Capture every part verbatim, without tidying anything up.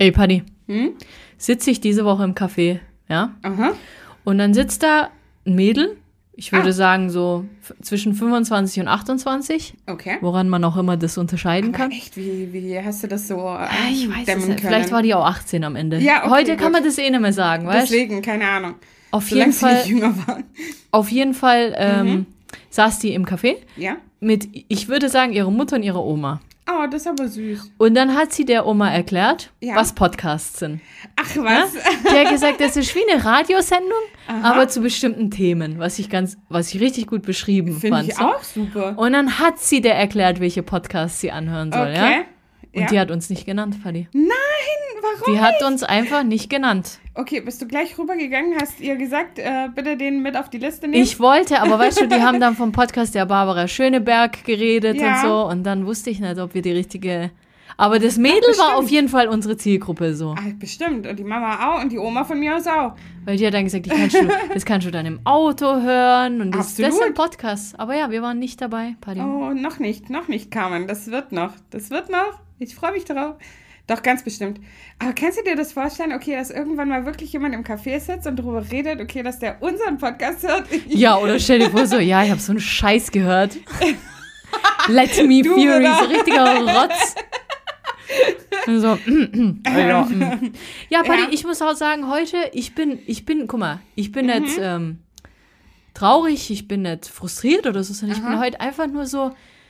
Ey, Paddy, Hm? sitze ich diese Woche im Café, ja? Aha. Und dann sitzt da ein Mädel, ich würde Ah. sagen so f- zwischen fünfundzwanzig und achtundzwanzig, Okay. woran man auch immer das unterscheiden Aber kann. echt, wie, wie hast du das so Ah, ich weiß es eindämmen nicht. können? Vielleicht war die auch achtzehn am Ende. Ja, okay, Heute gut. kann man das eh nicht mehr sagen, weißt du? Deswegen, keine Ahnung. Auf Solange jeden sie Fall, nicht jünger waren. auf jeden Fall ähm, Mhm. saß die im Café Ja? mit, ich würde sagen, ihrer Mutter und ihrer Oma. Oh, das ist aber süß. Und dann hat sie der Oma erklärt, Ja. was Podcasts sind. Ach, Ja? was? Die hat gesagt, das ist wie eine Radiosendung, Aha. aber zu bestimmten Themen, was ich ganz, was ich richtig gut beschrieben Finde fand. ich so. auch super. Und dann hat sie der erklärt, welche Podcasts sie anhören soll, Okay. ja? Und Ja. die hat uns nicht genannt, Paddy. Nein, warum? Die hat uns einfach nicht genannt. Okay, bist du gleich rübergegangen, hast ihr gesagt, äh, bitte den mit auf die Liste nehmen? Ich wollte, aber weißt du, die haben dann vom Podcast der Barbara Schöneberg geredet Ja. und so. Und dann wusste ich nicht, ob wir die richtige... Aber das Mädel bestimmt. war auf jeden Fall unsere Zielgruppe so. Ah, bestimmt. Und die Mama auch und die Oma von mir aus auch. Weil die hat dann gesagt, die kannst du, das kannst du dann im Auto hören. Und das, das Absolut. sind Podcasts. Aber ja, wir waren nicht dabei, Paddy. Oh, noch nicht, noch nicht, Carmen. Das wird noch. Das wird noch. Ich freue mich darauf. Doch, ganz bestimmt. Aber kannst du dir das vorstellen, okay, dass irgendwann mal wirklich jemand im Café sitzt und darüber redet, okay, dass der unseren Podcast hört? Ja, oder stell dir vor so, ja, ich habe so einen Scheiß gehört. Let me Du fury, wieder. so richtiger Rotz. Und so, ja, mm. ja, Paddy, Ja. ich muss auch sagen, heute, ich bin, ich bin, guck mal, ich bin Mhm. nicht ähm, traurig, ich bin nicht frustriert oder so, sondern ich bin Aha. heute einfach nur so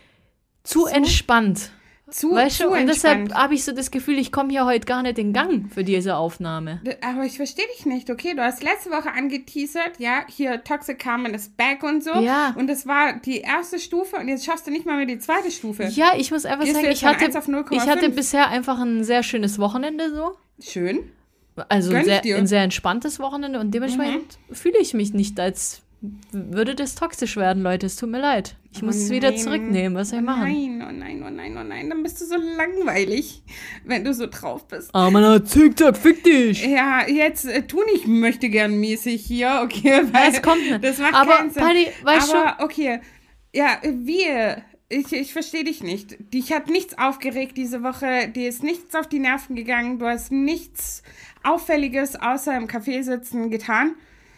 zu entspannt. Zu, Weißt zu du, und deshalb entspannt. habe ich so das Gefühl, ich komme hier heute gar nicht in Gang für diese Aufnahme. Aber ich verstehe dich nicht, okay? Du hast letzte Woche angeteasert, ja, hier Toxic Carmen ist back und so. Ja. Und das war die erste Stufe und jetzt schaffst du nicht mal mehr die zweite Stufe. Ja, ich muss einfach Gehst du sagen, jetzt ich von hatte, eins auf null Komma ich hatte fünf? bisher einfach ein sehr schönes Wochenende so. Schön. Also Gönn ich sehr, dir. ein sehr entspanntes Wochenende und dementsprechend fühle ich mich nicht, als würde das toxisch werden, Leute. Es tut mir leid. Ich muss es wieder nein. zurücknehmen. Was soll ich Oh machen? nein, oh nein, oh nein, oh nein. Dann bist du so langweilig, wenn du so drauf bist. Ah, man, Zickzack, fick dich. Ja, jetzt äh, tu nicht möchte gern mäßig hier, okay? Weil Das kommt nicht. Das macht Aber, keinen Sinn. Paddy, weißt Aber okay, ja, wir, ich, ich verstehe dich nicht. Dich hat nichts aufgeregt diese Woche, dir ist nichts auf die Nerven gegangen, du hast nichts Auffälliges außer im Café sitzen getan.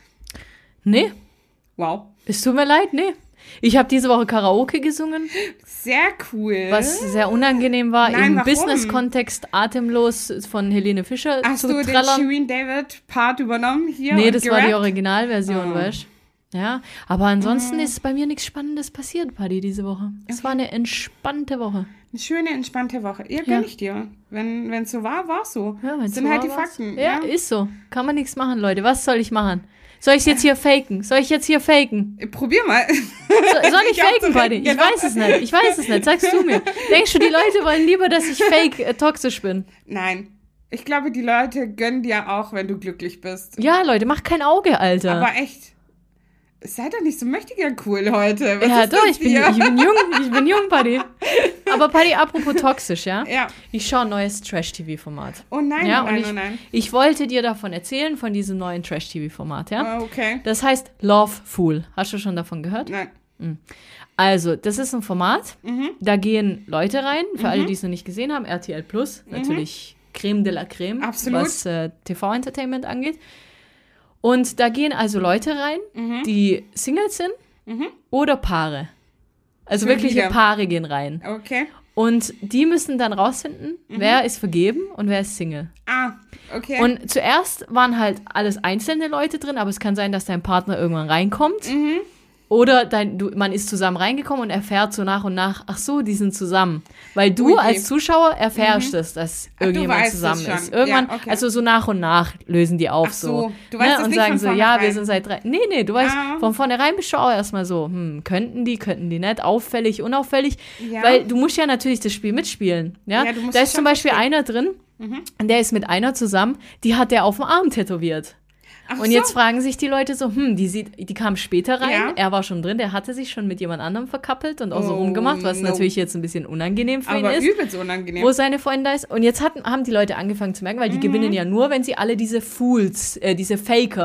Nee, Wow. es tut mir leid, nee. Ich habe diese Woche Karaoke gesungen, Sehr cool. was sehr unangenehm war, Nein, im warum? Business-Kontext atemlos von Helene Fischer Hast zu du den trällern. Shirin David Part übernommen hier? Nee, und das war die gerappt? Originalversion, Oh. weißt du? Ja, aber ansonsten ist bei mir nichts Spannendes passiert, Paddy, diese Woche. Es war eine entspannte Woche. Eine schöne, entspannte Woche. Ja, Ja. gönn ich dir. Wenn es so war, war es so. Ja, das wenn's sind so halt war, die war's. Fakten. Ja, ist so. Kann man nichts machen, Leute. Was soll ich machen? Soll ich jetzt hier faken? Soll ich jetzt hier faken? Probier mal. So, soll ich Ich faken, hab's Buddy? Ich genau. weiß es nicht. Ich weiß es nicht. Sagst du mir. Denkst du, die Leute wollen lieber, dass ich fake äh, toxisch bin? Nein. Ich glaube, die Leute gönnen dir auch, wenn du glücklich bist. Ja, Leute, mach kein Auge, Alter. Aber echt. Sei doch nicht so mächtiger cool heute. Was ja, ist doch, das ich bin, hier? ich bin jung. Ich bin jung, Buddy. Aber Buddy, apropos toxisch, ja? Ja. Ich schaue ein neues Trash-T V-Format. Oh nein, Ja, oh und nein, ich, oh nein. ich wollte dir davon erzählen, von diesem neuen Trash-T V-Format, ja? Oh, okay. Das heißt Love Fool. Hast du schon davon gehört? Nein. Also, das ist ein Format, Mhm. da gehen Leute rein, für alle, die es noch nicht gesehen haben, R T L Plus, natürlich Creme de la Creme, Absolut. was äh, T V-Entertainment angeht. Und da gehen also Leute rein, Mhm. die Singles sind oder Paare. Also Schon wirkliche wieder. Paare gehen rein. Okay. Und die müssen dann rausfinden, wer ist vergeben und wer ist Single. Ah, okay. Und zuerst waren halt alles einzelne Leute drin, aber es kann sein, dass dein Partner irgendwann reinkommt. Mhm. Oder dein, du, man ist zusammen reingekommen und erfährt so nach und nach, ach so, die sind zusammen. Weil du Ui, je. als Zuschauer erfährst es, dass du irgendjemand weißt es zusammen schon. ist. Irgendwann, Ja, okay. also so nach und nach lösen die auf Ach so, so. du weißt es und nicht sagen von so, ja, wir vornherein. sind seit drei. Nee, nee, du weißt, Ah. von vornherein bist du auch erstmal so, hm, könnten die, könnten die nicht, auffällig, unauffällig. Ja. Weil du musst ja natürlich das Spiel mitspielen. Ja, Ja, du musst da es ist zum schon Beispiel verstehen. einer drin, und der ist mit einer zusammen, die hat der auf dem Arm tätowiert. Ach Und so. jetzt fragen sich die Leute so, hm, die, sieht, die kam später rein, Ja. er war schon drin, der hatte sich schon mit jemand anderem verkappelt und auch so Oh, rumgemacht, was no. natürlich jetzt ein bisschen unangenehm für Aber ihn ist, übelst unangenehm. wo seine Freundin da ist. Und jetzt hatten, haben die Leute angefangen zu merken, weil die Mhm. gewinnen ja nur, wenn sie alle diese Fools, äh, diese Faker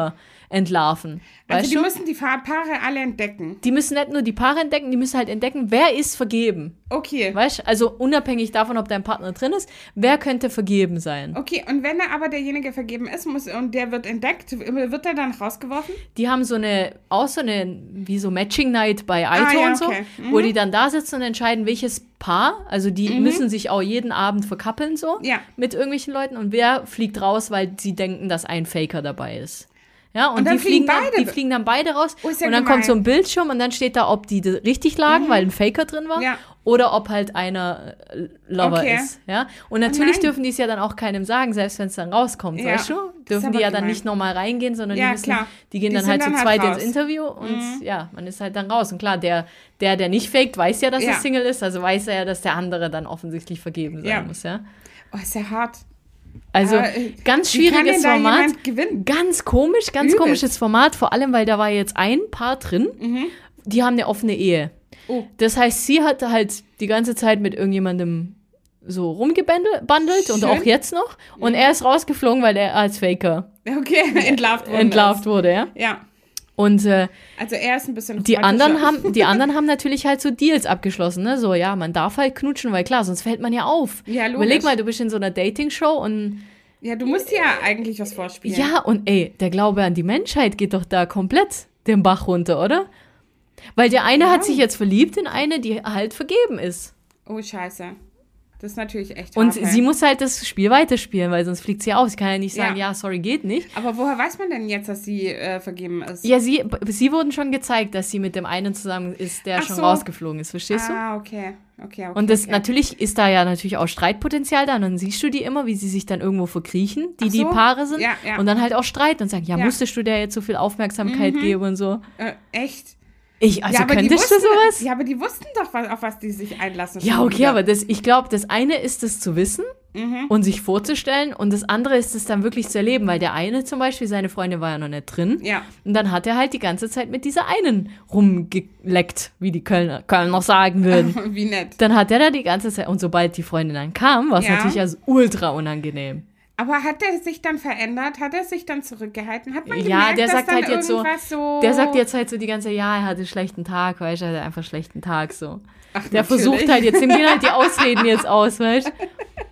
entlarven. Also weißt die du? müssen die Fa- Paare alle entdecken. Die müssen nicht nur die Paare entdecken, die müssen halt entdecken, wer ist vergeben. Okay. Weißt du? Also unabhängig davon, ob dein Partner drin ist, wer könnte vergeben sein. Okay, und wenn er aber derjenige vergeben ist muss, und der wird entdeckt, wird er dann rausgeworfen? Die haben so eine, auch so eine, wie so Matching Night bei Aito Ah, ja, und so, okay. Mhm. wo die dann da sitzen und entscheiden, welches Paar, also die Mhm. müssen sich auch jeden Abend verkappeln so Ja. mit irgendwelchen Leuten und wer fliegt raus, weil sie denken, dass ein Faker dabei ist. Ja, und, Und dann die, fliegen fliegen dann, beide. die fliegen dann beide raus Oh, ist ja und dann gemein. kommt so ein Bildschirm und dann steht da, ob die d- richtig lagen, weil ein Faker drin war, Ja. oder ob halt einer äh, Lover Okay. ist. Ja? Und natürlich nein. dürfen die es ja dann auch keinem sagen, selbst wenn es dann rauskommt, Ja. weißt du? Das ist Dürfen aber die ja dann gemein. nicht nochmal reingehen, sondern Ja, die müssen, klar. die gehen Die dann sind halt dann zu halt zweit raus. ins Interview und ja, man ist halt dann raus. Und klar, der, der, der nicht faked, weiß ja, dass Ja. er Single ist, also weiß er ja, dass der andere dann offensichtlich vergeben sein Ja. muss, ja. Oh, ist ja hart. Also, Aber, äh, ganz wie kann schwieriges denn da Format. jemand gewinnen? Ganz komisch, ganz Übelst. komisches Format, vor allem, weil da war jetzt ein Paar drin, die haben eine offene Ehe. Oh. Das heißt, sie hatte halt die ganze Zeit mit irgendjemandem so rumgebandelt und Schön. auch jetzt noch. Und er ist rausgeflogen, weil er als Faker Okay, entlarvt worden entlarvt ist. wurde, ja. Ja, Und äh, also er ist ein bisschen die anderen romantischer. haben, die anderen haben natürlich halt so Deals abgeschlossen, ne? So, ja, man darf halt knutschen, weil klar, sonst fällt man ja auf. Ja, logisch. Überleg mal, du bist in so einer Dating-Show und Ja, du musst ja eigentlich was vorspielen. ja, und ey, der Glaube an die Menschheit geht doch da komplett den Bach runter, oder? Weil der eine Ja. hat sich jetzt verliebt in eine, die halt vergeben ist. Oh, scheiße. Das ist natürlich echt Und hart, sie ey. muss halt das Spiel weiterspielen, weil sonst fliegt sie aus. Ich kann ja nicht sagen, ja, Ja. sorry, geht nicht. Aber woher weiß man denn jetzt, dass sie äh, vergeben ist? Ja, sie, sie wurden schon gezeigt, dass sie mit dem einen zusammen ist, der Ach schon so. rausgeflogen ist, verstehst du? Ah, okay. Okay, okay. Und das okay. natürlich ist da ja natürlich auch Streitpotenzial da. Und dann siehst du die immer, wie sie sich dann irgendwo verkriechen, die Ach so. die Paare sind. Ja, ja. Und dann halt auch streiten und sagen, ja, Ja. musstest du der jetzt so viel Aufmerksamkeit geben und so. Äh, echt? Ich, also ja, aber die könntest du wussten, sowas? Ja, aber die wussten doch, was, auf was die sich einlassen. Ja, schon okay, wieder. aber das, ich glaube, das eine ist es zu wissen Mhm. und sich vorzustellen und das andere ist es dann wirklich zu erleben, weil der eine zum Beispiel, seine Freundin war ja noch nicht drin Ja. und dann hat er halt die ganze Zeit mit dieser einen rumgeleckt, wie die Kölner, Kölner sagen würden. Wie nett. Dann hat er da die ganze Zeit, und sobald die Freundin dann kam, war es Ja. natürlich also ultra unangenehm. Aber hat er sich dann verändert? Hat er sich dann zurückgehalten? Hat man Ja, gemerkt, der dass sagt dann halt jetzt so, irgendwas so... der sagt jetzt halt so die ganze Zeit, ja, er hatte einen schlechten Tag, weißt du, er hatte einfach einen schlechten Tag, so. Ach, Der natürlich. versucht halt, jetzt ihm gehen halt die Ausreden jetzt aus, weißt du?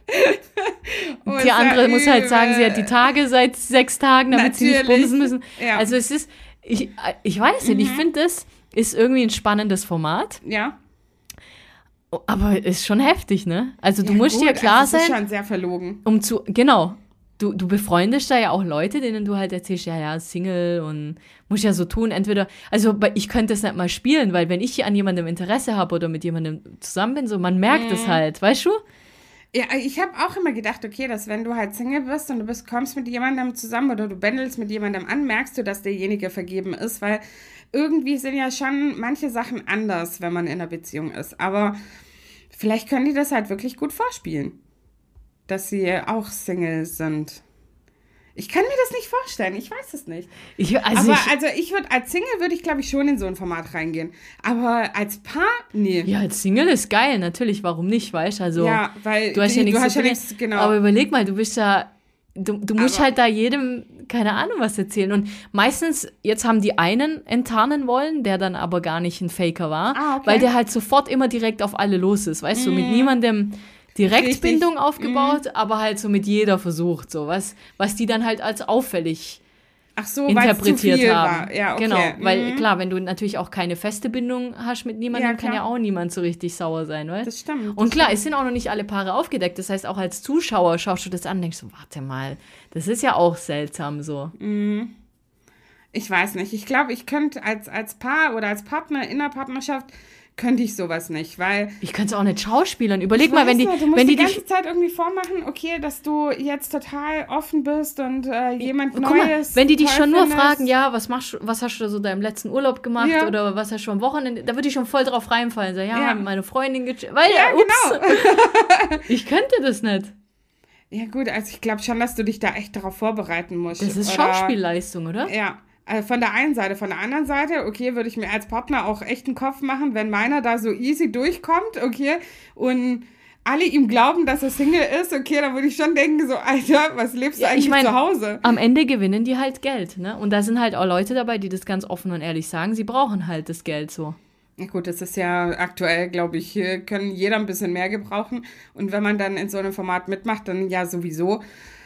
Oh, ist Die ja andere muss halt sagen, sie übel. hat die Tage seit sechs Tagen, damit sie nicht Natürlich. bumsen müssen. Ja. Also es ist, ich, ich weiß nicht, ich finde, das ist irgendwie ein spannendes Format, Ja. aber ist schon heftig, ne? Also du Ja, musst gut, dir klar also das sein, ist schon sehr verlogen. um zu, genau, du, du befreundest da ja auch Leute, denen du halt erzählst, ja, ja, Single und musst ja so tun, entweder, also bei- ich könnte es nicht mal spielen, weil wenn ich an jemandem Interesse habe oder mit jemandem zusammen bin, so, man merkt es halt, weißt du? Ja, ich habe auch immer gedacht, okay, dass wenn du halt Single bist und du bist, kommst mit jemandem zusammen oder du bändelst mit jemandem an, merkst du, dass derjenige vergeben ist, weil irgendwie sind ja schon manche Sachen anders, wenn man in einer Beziehung ist. Aber vielleicht können die das halt wirklich gut vorspielen, dass sie auch Single sind. Ich kann mir das nicht vorstellen, ich weiß es nicht. Ich, also Aber ich, also ich würde, als Single würde ich, glaube ich, schon in so ein Format reingehen. Aber als Paar, nee. ja, als Single ist geil, natürlich, warum nicht, weißt du? Also, Ja, weil du hast ja du nichts hast zu ja verlieren. nichts, genau. Aber überleg mal, du bist ja, du, du musst Aber- halt da jedem, keine Ahnung, was erzählen. Und meistens, jetzt haben die einen enttarnen wollen, der dann aber gar nicht ein Faker war, Ah, okay. weil der halt sofort immer direkt auf alle los ist, weißt du, mit niemandem direkt Richtig. Bindung aufgebaut, aber halt so mit jeder versucht, so was, was die dann halt als auffällig Ach so, weil es zu interpretiert viel haben. war. Ja, okay. Genau, weil Mhm. klar, wenn du natürlich auch keine feste Bindung hast mit niemandem, Ja, kann klar. ja auch niemand so richtig sauer sein, weißt? Das stimmt. Und das klar, stimmt. es sind auch noch nicht alle Paare aufgedeckt. Das heißt, auch als Zuschauer schaust du das an und denkst so, warte mal, das ist ja auch seltsam so. Ich weiß nicht. Ich glaube, ich könnte als, als Paar oder als Partner in einer Partnerschaft könnte ich sowas nicht, weil Ich könnte es auch nicht schauspielern. Überleg ich mal, weiß wenn die, nicht, du musst wenn die die ganze dich. Zeit irgendwie vormachen, okay, dass du jetzt total offen bist und äh, jemand Guck mal, Neues wenn die dich toll schon nur findest. fragen, ja, was machst du, was hast du so deinem letzten Urlaub gemacht Ja. oder was hast du am Wochenende, da würde ich schon voll drauf reinfallen. So, ja, Ja. meine Freundin gechillt. Weil, Ja, ups, genau. ich könnte das nicht. Ja gut, also ich glaube schon, dass du dich da echt darauf vorbereiten musst. Das ist Oder- Schauspielleistung, oder? Ja, also von der einen Seite. Von der anderen Seite, okay, würde ich mir als Partner auch echt einen Kopf machen, wenn meiner da so easy durchkommt, okay, und alle ihm glauben, dass er Single ist, okay, dann würde ich schon denken, so, Alter, was lebst du Ja, eigentlich ich mein, zu Hause? Am Ende gewinnen die halt Geld, ne? Und da sind halt auch Leute dabei, die das ganz offen und ehrlich sagen, sie brauchen halt das Geld so. Ja gut, das ist ja aktuell, glaube ich, hier können jeder ein bisschen mehr gebrauchen. Und wenn man dann in so einem Format mitmacht, dann ja sowieso.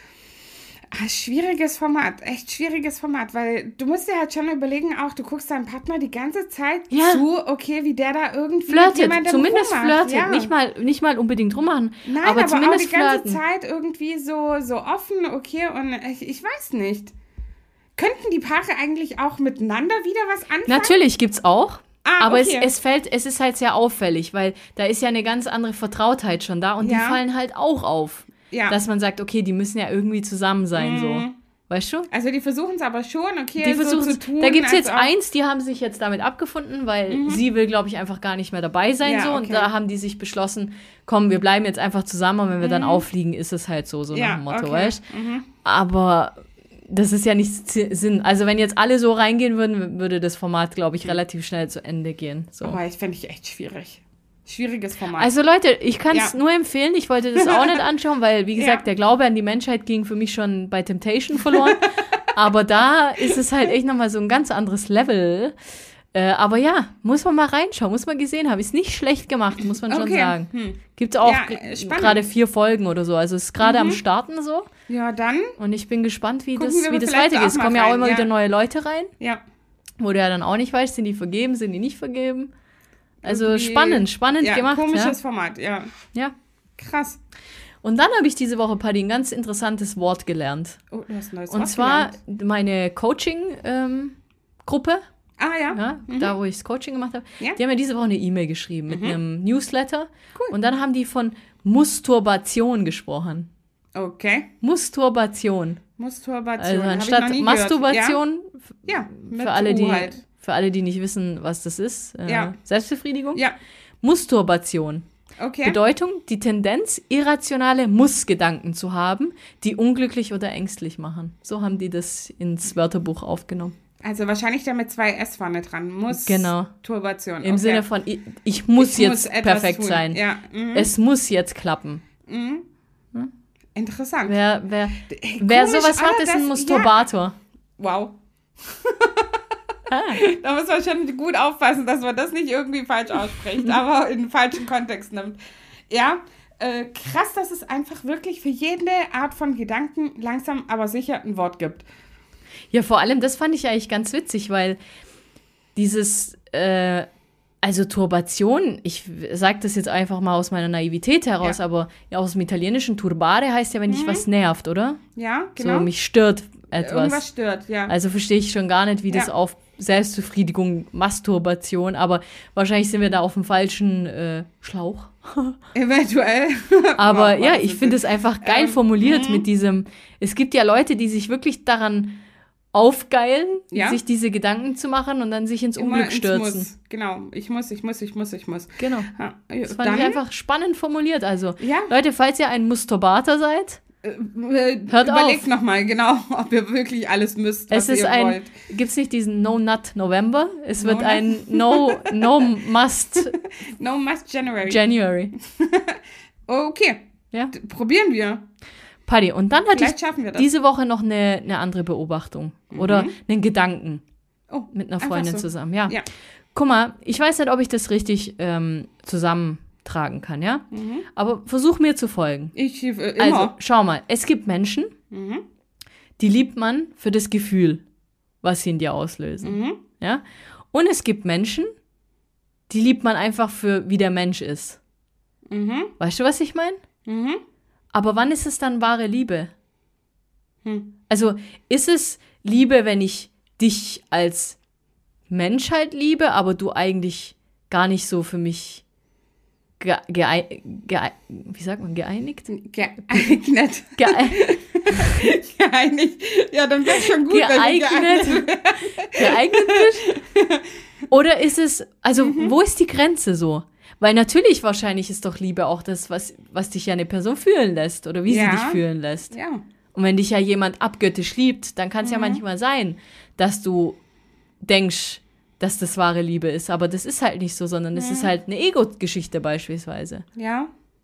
Ah, schwieriges Format, echt schwieriges Format, weil du musst dir halt schon überlegen, auch du guckst deinem Partner die ganze Zeit Ja. zu, okay, wie der da irgendwie mit Flirtet, jemandem zumindest rummacht. flirtet. Ja. Nicht mal, nicht mal unbedingt rummachen, Nein, aber, aber, zumindest auch die ganze flirten. Zeit irgendwie so, so offen, okay, und ich, ich weiß nicht. Könnten die Paare eigentlich auch miteinander wieder was anfangen? Natürlich gibt's auch. Ah, aber okay. es, es fällt, es ist halt sehr auffällig, weil da ist ja eine ganz andere Vertrautheit schon da und die Ja. fallen halt auch auf. Ja. Dass man sagt, okay, die müssen ja irgendwie zusammen sein, so. Mhm. Weißt du? Also die versuchen es aber schon, okay, Die so versuchen zu tun. Da gibt es jetzt als ob- eins, die haben sich jetzt damit abgefunden, weil sie will, glaube ich, einfach gar nicht mehr dabei sein. Ja, so. Und okay. da haben die sich beschlossen, komm, wir bleiben jetzt einfach zusammen und wenn wir dann auffliegen, ist es halt so, so Ja, nach dem Motto, okay. weißt Mhm. Aber das ist ja nicht Zi- Sinn. Also wenn jetzt alle so reingehen würden, würde das Format, glaube ich, relativ schnell zu Ende gehen. So. Aber ich fände ich echt schwierig. Schwieriges Format. Also Leute, ich kann es Ja. nur empfehlen. Ich wollte das auch nicht anschauen, weil, wie gesagt, Ja. der Glaube an die Menschheit ging für mich schon bei Temptation verloren. Aber da ist es halt echt nochmal so ein ganz anderes Level. Äh, aber ja, muss man mal reinschauen, muss man gesehen haben. Ist nicht schlecht gemacht, muss man schon Okay. sagen. Hm. Gibt auch Ja, g- äh, spannend. gerade vier Folgen oder so. Also es ist gerade Mhm. am Starten so. Ja, dann, Und ich bin gespannt, wie Gucken das, wir wie das vielleicht weitergeht. Es auch mal kommen ja auch rein, immer ja. wieder neue Leute rein, ja. wo du ja dann auch nicht weißt, sind die vergeben, sind die nicht vergeben. Also Irgendwie- spannend, spannend ja, gemacht. komisches Ja. Format, ja. ja. Krass. Und dann habe ich diese Woche, Paddy, ein ganz interessantes Wort gelernt. Oh, du hast ein neues Und Wort zwar gelernt. meine Coaching-Gruppe, Ah, ja. ja, da wo ich das Coaching gemacht habe, Ja. die haben mir diese Woche eine E-Mail geschrieben mit einem Newsletter. Cool. Und dann haben die von Musturbation gesprochen. Okay. Musturbation. Musturbation. Also Hab ich anstatt noch nie Masturbation, Gehört. Ja, ja mit für, alle, U die, halt. für alle, die nicht wissen, was das ist, äh, Ja. Selbstbefriedigung. Ja, Musturbation. okay. Bedeutung, die Tendenz, irrationale Muss-Gedanken zu haben, die unglücklich oder ängstlich machen. So haben die das ins Wörterbuch aufgenommen. Also wahrscheinlich da mit zwei S vorne dran. Muss. Genau. Turbation. Im okay. Sinne von, ich, ich muss Ich jetzt muss etwas perfekt tun. sein. Ja. Mhm. Es muss jetzt klappen. Interessant. Wer, wer, Ey, wer komisch, sowas hat, aber ist ein das- Masturbator. Wow. Ah. Da muss man schon gut aufpassen, dass man das nicht irgendwie falsch ausspricht, aber in den falschen Kontext nimmt. Ja, äh, krass, dass es einfach wirklich für jede Art von Gedanken langsam, aber sicher ein Wort gibt. Ja, vor allem, das fand ich eigentlich ganz witzig, weil dieses, äh, also Turbation, ich sage das jetzt einfach mal aus meiner Naivität heraus, Ja. aber ja, aus dem Italienischen Turbare heißt ja, wenn dich was nervt, oder? Ja, genau. So, mich stört etwas. Irgendwas stört, ja. Also verstehe ich schon gar nicht, wie das Ja. auf Selbstbefriedigung, Masturbation, aber wahrscheinlich sind wir da auf dem falschen äh, Schlauch. Eventuell. Aber Wow, ja, was ich ist finde das? es einfach geil Ähm, formuliert mhm. mit diesem, es gibt ja Leute, die sich wirklich daran aufgeilen, Ja. sich diese Gedanken zu machen und dann sich ins Immer Unglück ins stürzen. Muss. Genau, ich muss, ich muss, ich muss, ich muss. Genau. Ja, Das fand dann, ich einfach spannend formuliert. Also, Ja. Leute, falls ihr ein Masturbator seid, äh, Hört überlegt auf. nochmal, genau, ob ihr wirklich alles müsst, was es ist ihr ein, wollt. gibt's nicht diesen No Nut November? Es No wird Nut? ein No, No Must No must generate. January. Okay, Ja, d- probieren wir. Paddy. Und dann hatte Vielleicht ich schaffen wir das. diese Woche noch eine, eine andere Beobachtung oder einen Gedanken Oh, mit einer einfach Freundin so. zusammen. Ja. Ja. Guck mal, ich weiß nicht, ob ich das richtig ähm, zusammentragen kann, ja? Mhm. Aber versuch mir zu folgen. Ich äh, immer. Also, schau mal, es gibt Menschen, Mhm. die liebt man für das Gefühl, was sie in dir auslösen. Mhm. Ja? Und es gibt Menschen, die liebt man einfach für, wie der Mensch ist. Mhm. Weißt du, was ich meine? Mhm. Aber wann ist es dann wahre Liebe? Hm. Also, ist es Liebe, wenn ich dich als Menschheit liebe, aber du eigentlich gar nicht so für mich ge geei geei wie sagt man, geeinigt? Geeignet. Geei Geeinigt. Ja, dann wäre schon gut, wenn wir geeignet, geeignet geeignet bist? Oder ist es, also wo ist die Grenze so? Weil natürlich wahrscheinlich ist doch Liebe auch das, was, was dich ja eine Person fühlen lässt oder wie Ja. sie dich fühlen lässt. Ja. Und wenn dich ja jemand abgöttisch liebt, dann kann es ja manchmal sein, dass du denkst, dass das wahre Liebe ist. Aber das ist halt nicht so, sondern es ist halt eine Ego-Geschichte beispielsweise. Ja.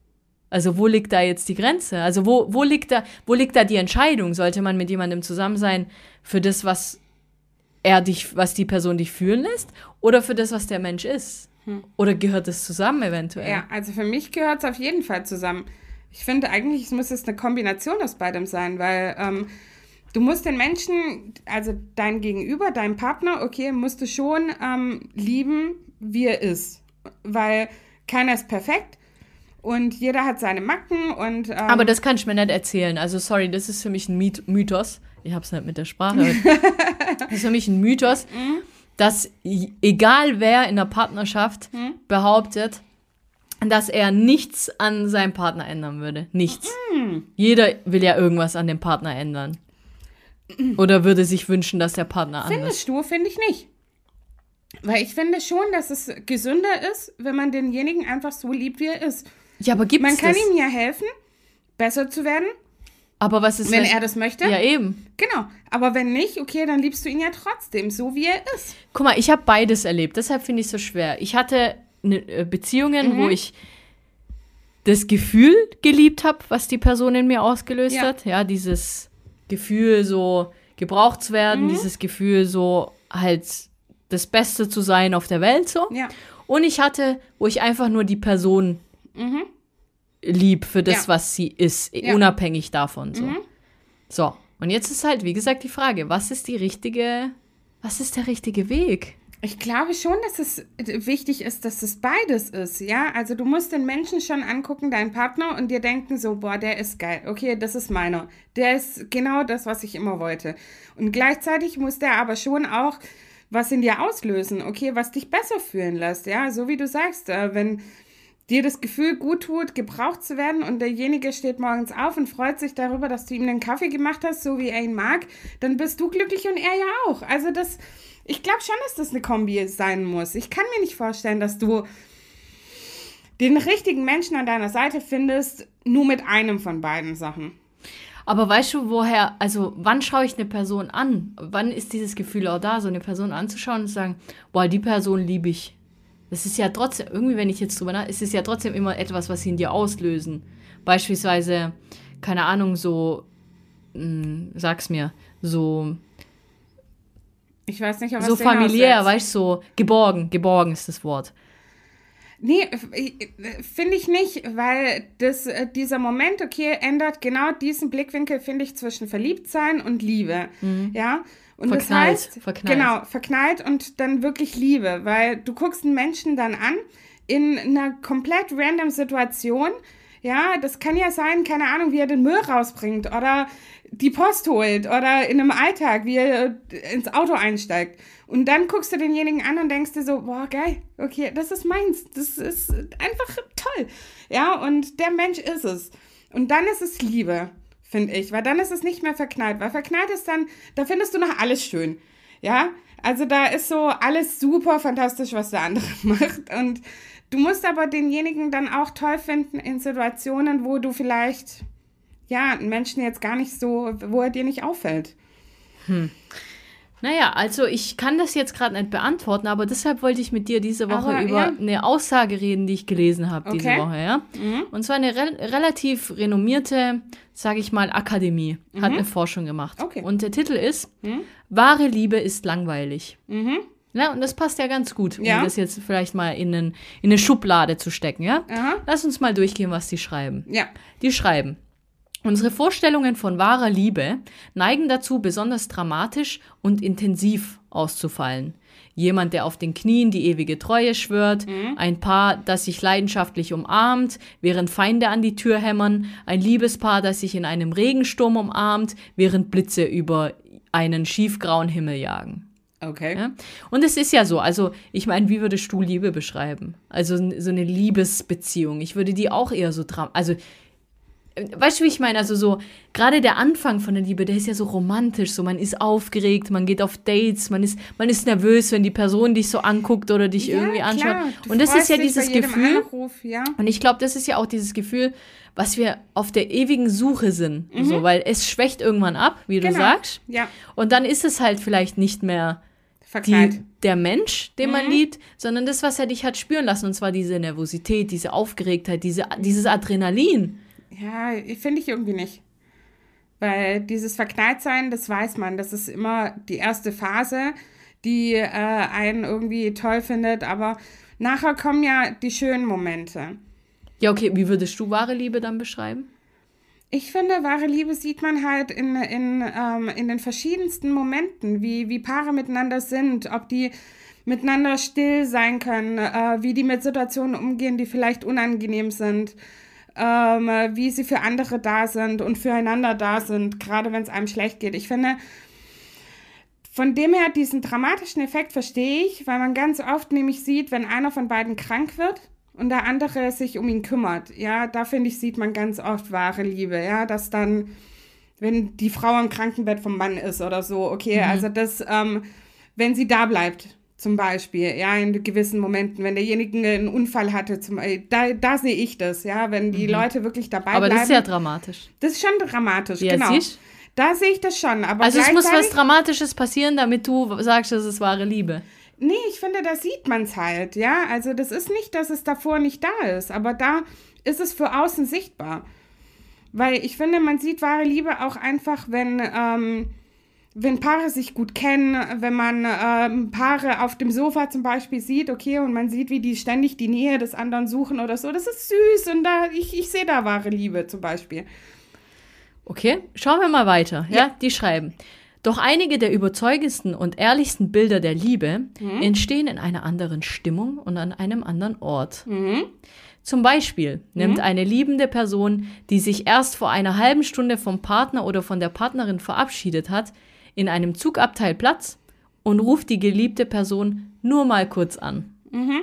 Also wo liegt da jetzt die Grenze? Also wo, wo, liegt da, wo liegt da die Entscheidung? Sollte man mit jemandem zusammen sein für das, was er dich, was die Person dich fühlen lässt, oder für das, was der Mensch ist? Hm. Oder gehört das zusammen eventuell? Ja, also für mich gehört es auf jeden Fall zusammen. Ich finde eigentlich, es muss es eine Kombination aus beidem sein, weil ähm, du musst den Menschen, also dein Gegenüber, dein Partner, okay, musst du schon ähm, lieben, wie er ist. Weil keiner ist perfekt und jeder hat seine Macken. Und, ähm, aber das kann ich mir nicht erzählen. Also sorry, das ist für mich ein Mythos. Ich hab's nicht mit der Sprache. Das ist für mich ein Mythos, mhm. dass egal wer in der Partnerschaft mhm. behauptet, dass er nichts an seinem Partner ändern würde. Nichts. Mhm. Jeder will ja irgendwas an dem Partner ändern. Oder würde sich wünschen, dass der Partner anders... Findest du? Finde ich nicht. Weil ich finde schon, dass es gesünder ist, wenn man denjenigen einfach so liebt, wie er ist. Ja, aber gibt's Man kann das? ihm ja helfen, besser zu werden. Aber was ist, wenn, wenn er das möchte? Ja, eben. Genau. Aber wenn nicht, okay, dann liebst du ihn ja trotzdem, so wie er ist. Guck mal, ich habe beides erlebt. Deshalb finde ich es so schwer. Ich hatte ne, Beziehungen, mhm. wo ich das Gefühl geliebt habe, was die Person in mir ausgelöst ja. hat. Ja, dieses Gefühl, so gebraucht zu werden, mhm. dieses Gefühl, so halt das Beste zu sein auf der Welt, so. Ja. Und ich hatte, wo ich einfach nur die Person mhm. lieb für das, ja. was sie ist, ja. unabhängig davon, so. Mhm. So, und jetzt ist halt, wie gesagt, die Frage, was ist die richtige, was ist der richtige Weg? Ich glaube schon, dass es wichtig ist, dass es beides ist, ja. Also du musst den Menschen schon angucken, deinen Partner, und dir denken so, boah, der ist geil. Okay, das ist meiner. Der ist genau das, was ich immer wollte. Und gleichzeitig muss der aber schon auch was in dir auslösen, okay, was dich besser fühlen lässt, ja. So wie du sagst, äh, wenn dir das Gefühl gut tut, gebraucht zu werden und derjenige steht morgens auf und freut sich darüber, dass du ihm einen Kaffee gemacht hast, so wie er ihn mag, dann bist du glücklich und er ja auch. Also das... Ich glaube schon, dass das eine Kombi sein muss. Ich kann mir nicht vorstellen, dass du den richtigen Menschen an deiner Seite findest, nur mit einem von beiden Sachen. Aber weißt du, woher, also wann schaue ich eine Person an? Wann ist dieses Gefühl auch da, so eine Person anzuschauen und zu sagen, boah, die Person liebe ich. Das ist ja trotzdem, irgendwie, wenn ich jetzt drüber nachdenke, ist es ja trotzdem immer etwas, was sie in dir auslösen. Beispielsweise, keine Ahnung, so, mh, sag's mir, so... Ich weiß nicht, auf was so familiär, weißt du, so geborgen, geborgen ist das Wort. Nee, finde ich nicht, weil das, dieser Moment, okay, ändert genau diesen Blickwinkel, finde ich, zwischen Verliebtsein und Liebe, mhm. ja. Und verknallt, das heißt, verknallt. Genau, verknallt und dann wirklich Liebe, weil du guckst einen Menschen dann an in einer komplett random Situation, ja, das kann ja sein, keine Ahnung, wie er den Müll rausbringt oder die Post holt oder in einem Alltag, wie er ins Auto einsteigt. Und dann guckst du denjenigen an und denkst dir so, boah, geil, okay, das ist meins, das ist einfach toll. Ja, und der Mensch ist es. Und dann ist es Liebe, finde ich, weil dann ist es nicht mehr verknallt, weil verknallt ist dann, da findest du noch alles schön. Ja, also da ist so alles super fantastisch, was der andere macht. Und du musst aber denjenigen dann auch toll finden in Situationen, wo du vielleicht, ja, einen Menschen jetzt gar nicht so, wo er dir nicht auffällt. Hm. Naja, also ich kann das jetzt gerade nicht beantworten, aber deshalb wollte ich mit dir diese Woche aber, über ja. eine Aussage reden, die ich gelesen habe okay. diese Woche, ja. Mhm. Und zwar eine re- relativ renommierte, sage ich mal, Akademie mhm. hat eine Forschung gemacht. Okay. Und der Titel ist, mhm. wahre Liebe ist langweilig. Mhm. Ja, und das passt ja ganz gut, um ja. das jetzt vielleicht mal in, einen, in eine Schublade zu stecken, ja. Aha. Lass uns mal durchgehen, was die schreiben. Ja. Die schreiben: Unsere Vorstellungen von wahrer Liebe neigen dazu, besonders dramatisch und intensiv auszufallen. Jemand, der auf den Knien die ewige Treue schwört, mhm. ein Paar, das sich leidenschaftlich umarmt, während Feinde an die Tür hämmern, ein Liebespaar, das sich in einem Regensturm umarmt, während Blitze über einen schiefgrauen Himmel jagen. Okay. Ja? Und es ist ja so, also ich meine, wie würdest du Liebe beschreiben? Also so eine Liebesbeziehung, ich würde die auch eher so dramatisch, also weißt du, wie ich meine? Also so, gerade der Anfang von der Liebe, der ist ja so romantisch, so man ist aufgeregt, man geht auf Dates, man ist, man ist nervös, wenn die Person dich so anguckt oder dich ja, irgendwie anschaut. Klar. Du und das ist ja dieses Gefühl, Anruf, ja. Und ich glaube, das ist ja auch dieses Gefühl, was wir auf der ewigen Suche sind, mhm. so, weil es schwächt irgendwann ab, wie genau. du sagst. Ja. Und dann ist es halt vielleicht nicht mehr die, der Mensch, den mhm. man liebt, sondern das, was er dich hat spüren lassen, und zwar diese Nervosität, diese Aufgeregtheit, diese, dieses Adrenalin. Ja, finde ich irgendwie nicht. Weil dieses Verknalltsein, das weiß man, das ist immer die erste Phase, die äh, einen irgendwie toll findet, aber nachher kommen ja die schönen Momente. Ja, okay, wie würdest du wahre Liebe dann beschreiben? Ich finde, wahre Liebe sieht man halt in, in, ähm, in den verschiedensten Momenten, wie, wie Paare miteinander sind, ob die miteinander still sein können, äh, wie die mit Situationen umgehen, die vielleicht unangenehm sind, ähm, wie sie für andere da sind und füreinander da sind, gerade wenn es einem schlecht geht. Ich finde, von dem her, diesen dramatischen Effekt verstehe ich, weil man ganz oft nämlich sieht, wenn einer von beiden krank wird, und der andere sich um ihn kümmert. Ja, da finde ich, sieht man ganz oft wahre Liebe. Ja, dass dann, wenn die Frau im Krankenbett vom Mann ist oder so, okay, mhm. also das, ähm, wenn sie da bleibt, zum Beispiel, ja, in gewissen Momenten, wenn derjenige einen Unfall hatte, zum, da, da sehe ich das, ja, wenn die mhm. Leute wirklich dabei aber bleiben. Aber das ist ja dramatisch. Das ist schon dramatisch, ja, genau. Siehst? Da sehe ich das schon. Aber also es muss was Dramatisches passieren, damit du sagst, das ist wahre Liebe. Nee, ich finde, da sieht man es halt, ja. Also das ist nicht, dass es davor nicht da ist, aber da ist es für außen sichtbar. Weil ich finde, man sieht wahre Liebe auch einfach, wenn, ähm, wenn Paare sich gut kennen, wenn man ähm, Paare auf dem Sofa zum Beispiel sieht, okay, und man sieht, wie die ständig die Nähe des anderen suchen oder so. Das ist süß und da ich, ich sehe da wahre Liebe zum Beispiel. Okay, schauen wir mal weiter. Ja, ja die schreiben. Doch einige der überzeugendsten und ehrlichsten Bilder der Liebe mhm. entstehen in einer anderen Stimmung und an einem anderen Ort. Mhm. Zum Beispiel nimmt mhm. eine liebende Person, die sich erst vor einer halben Stunde vom Partner oder von der Partnerin verabschiedet hat, in einem Zugabteil Platz und ruft die geliebte Person nur mal kurz an. Mhm.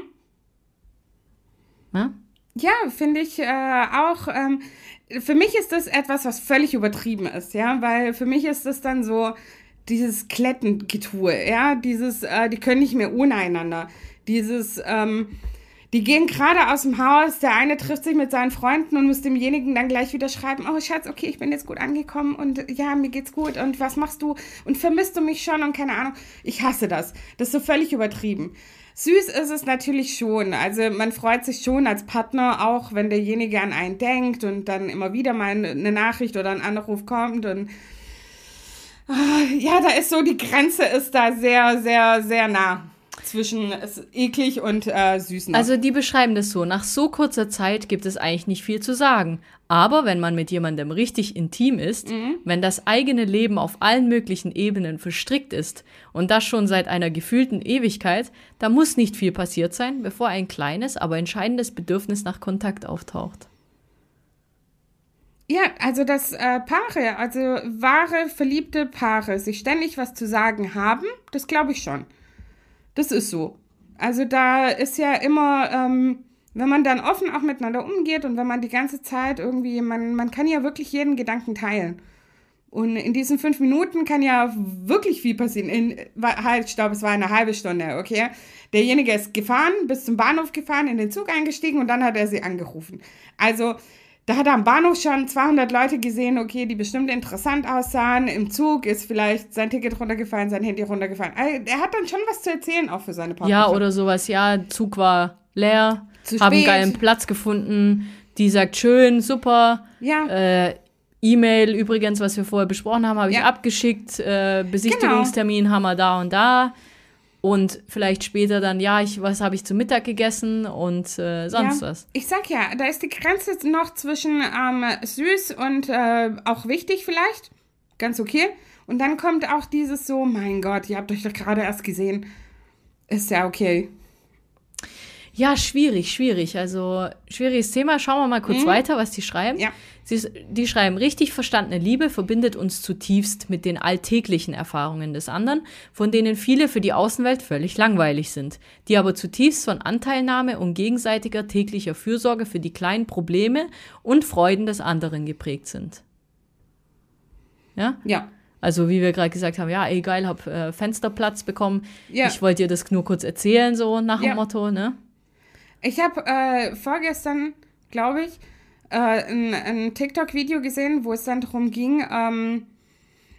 Ja, ja finde ich äh, auch... Ähm Für mich ist das etwas, was völlig übertrieben ist, ja, weil für mich ist das dann so dieses Klettengetue, ja, dieses, äh, die können nicht mehr ohne einander, dieses, ähm, die gehen gerade aus dem Haus, der eine trifft sich mit seinen Freunden und muss demjenigen dann gleich wieder schreiben, oh Schatz, okay, ich bin jetzt gut angekommen und ja, mir geht's gut und was machst du und vermisst du mich schon und keine Ahnung, ich hasse das, das ist so völlig übertrieben. Süß ist es natürlich schon, also man freut sich schon als Partner auch, wenn derjenige an einen denkt und dann immer wieder mal eine Nachricht oder ein Anruf kommt und ja, da ist so, die Grenze ist da sehr, sehr, sehr nah zwischen eklig und äh, süß noch. Also die beschreiben das so, nach so kurzer Zeit gibt es eigentlich nicht viel zu sagen. Aber wenn man mit jemandem richtig intim ist, mhm. wenn das eigene Leben auf allen möglichen Ebenen verstrickt ist und das schon seit einer gefühlten Ewigkeit, da muss nicht viel passiert sein, bevor ein kleines, aber entscheidendes Bedürfnis nach Kontakt auftaucht. Ja, also dass äh, Paare, also wahre, verliebte Paare sich ständig was zu sagen haben, das glaube ich schon. Das ist so. Also da ist ja immer, ähm, wenn man dann offen auch miteinander umgeht und wenn man die ganze Zeit irgendwie, man, man kann ja wirklich jeden Gedanken teilen. Und in diesen fünf Minuten kann ja wirklich viel passieren. In, halt, ich glaube, es war eine halbe Stunde, okay? Derjenige ist gefahren, bis zum Bahnhof gefahren, in den Zug eingestiegen und dann hat er sie angerufen. Also da hat er am Bahnhof schon zweihundert Leute gesehen, okay, die bestimmt interessant aussahen. Im Zug ist vielleicht sein Ticket runtergefallen, sein Handy runtergefallen. Also, er hat dann schon was zu erzählen, auch für seine Partnerschaft. Ja, oder sowas, ja, Zug war leer, haben einen geilen Platz gefunden. Die sagt, schön, super. Ja. Äh, E-Mail übrigens, was wir vorher besprochen haben, habe ich ja. abgeschickt. Äh, Besichtigungstermin genau. haben wir da und da. Und vielleicht später dann, ja, ich, was habe ich zu Mittag gegessen und äh, sonst ja. was. Ich sag ja, da ist die Grenze noch zwischen ähm, süß und äh, auch wichtig vielleicht. Ganz okay. Und dann kommt auch dieses so, mein Gott, ihr habt euch doch gerade erst gesehen. Ist ja okay. Ja, schwierig, schwierig. Also, schwieriges Thema. Schauen wir mal kurz mhm. weiter, was die schreiben. Ja. Sie, die schreiben, richtig verstandene Liebe verbindet uns zutiefst mit den alltäglichen Erfahrungen des anderen, von denen viele für die Außenwelt völlig langweilig sind, die aber zutiefst von Anteilnahme und gegenseitiger täglicher Fürsorge für die kleinen Probleme und Freuden des anderen geprägt sind. Ja? Ja. Also wie wir gerade gesagt haben, ja, ey, geil, hab äh, Fensterplatz bekommen. Ja. Ich wollte dir das nur kurz erzählen, so nach dem ja. Motto, ne? Ich habe äh, vorgestern, glaube ich, äh, ein, ein TikTok-Video gesehen, wo es dann darum ging, ähm,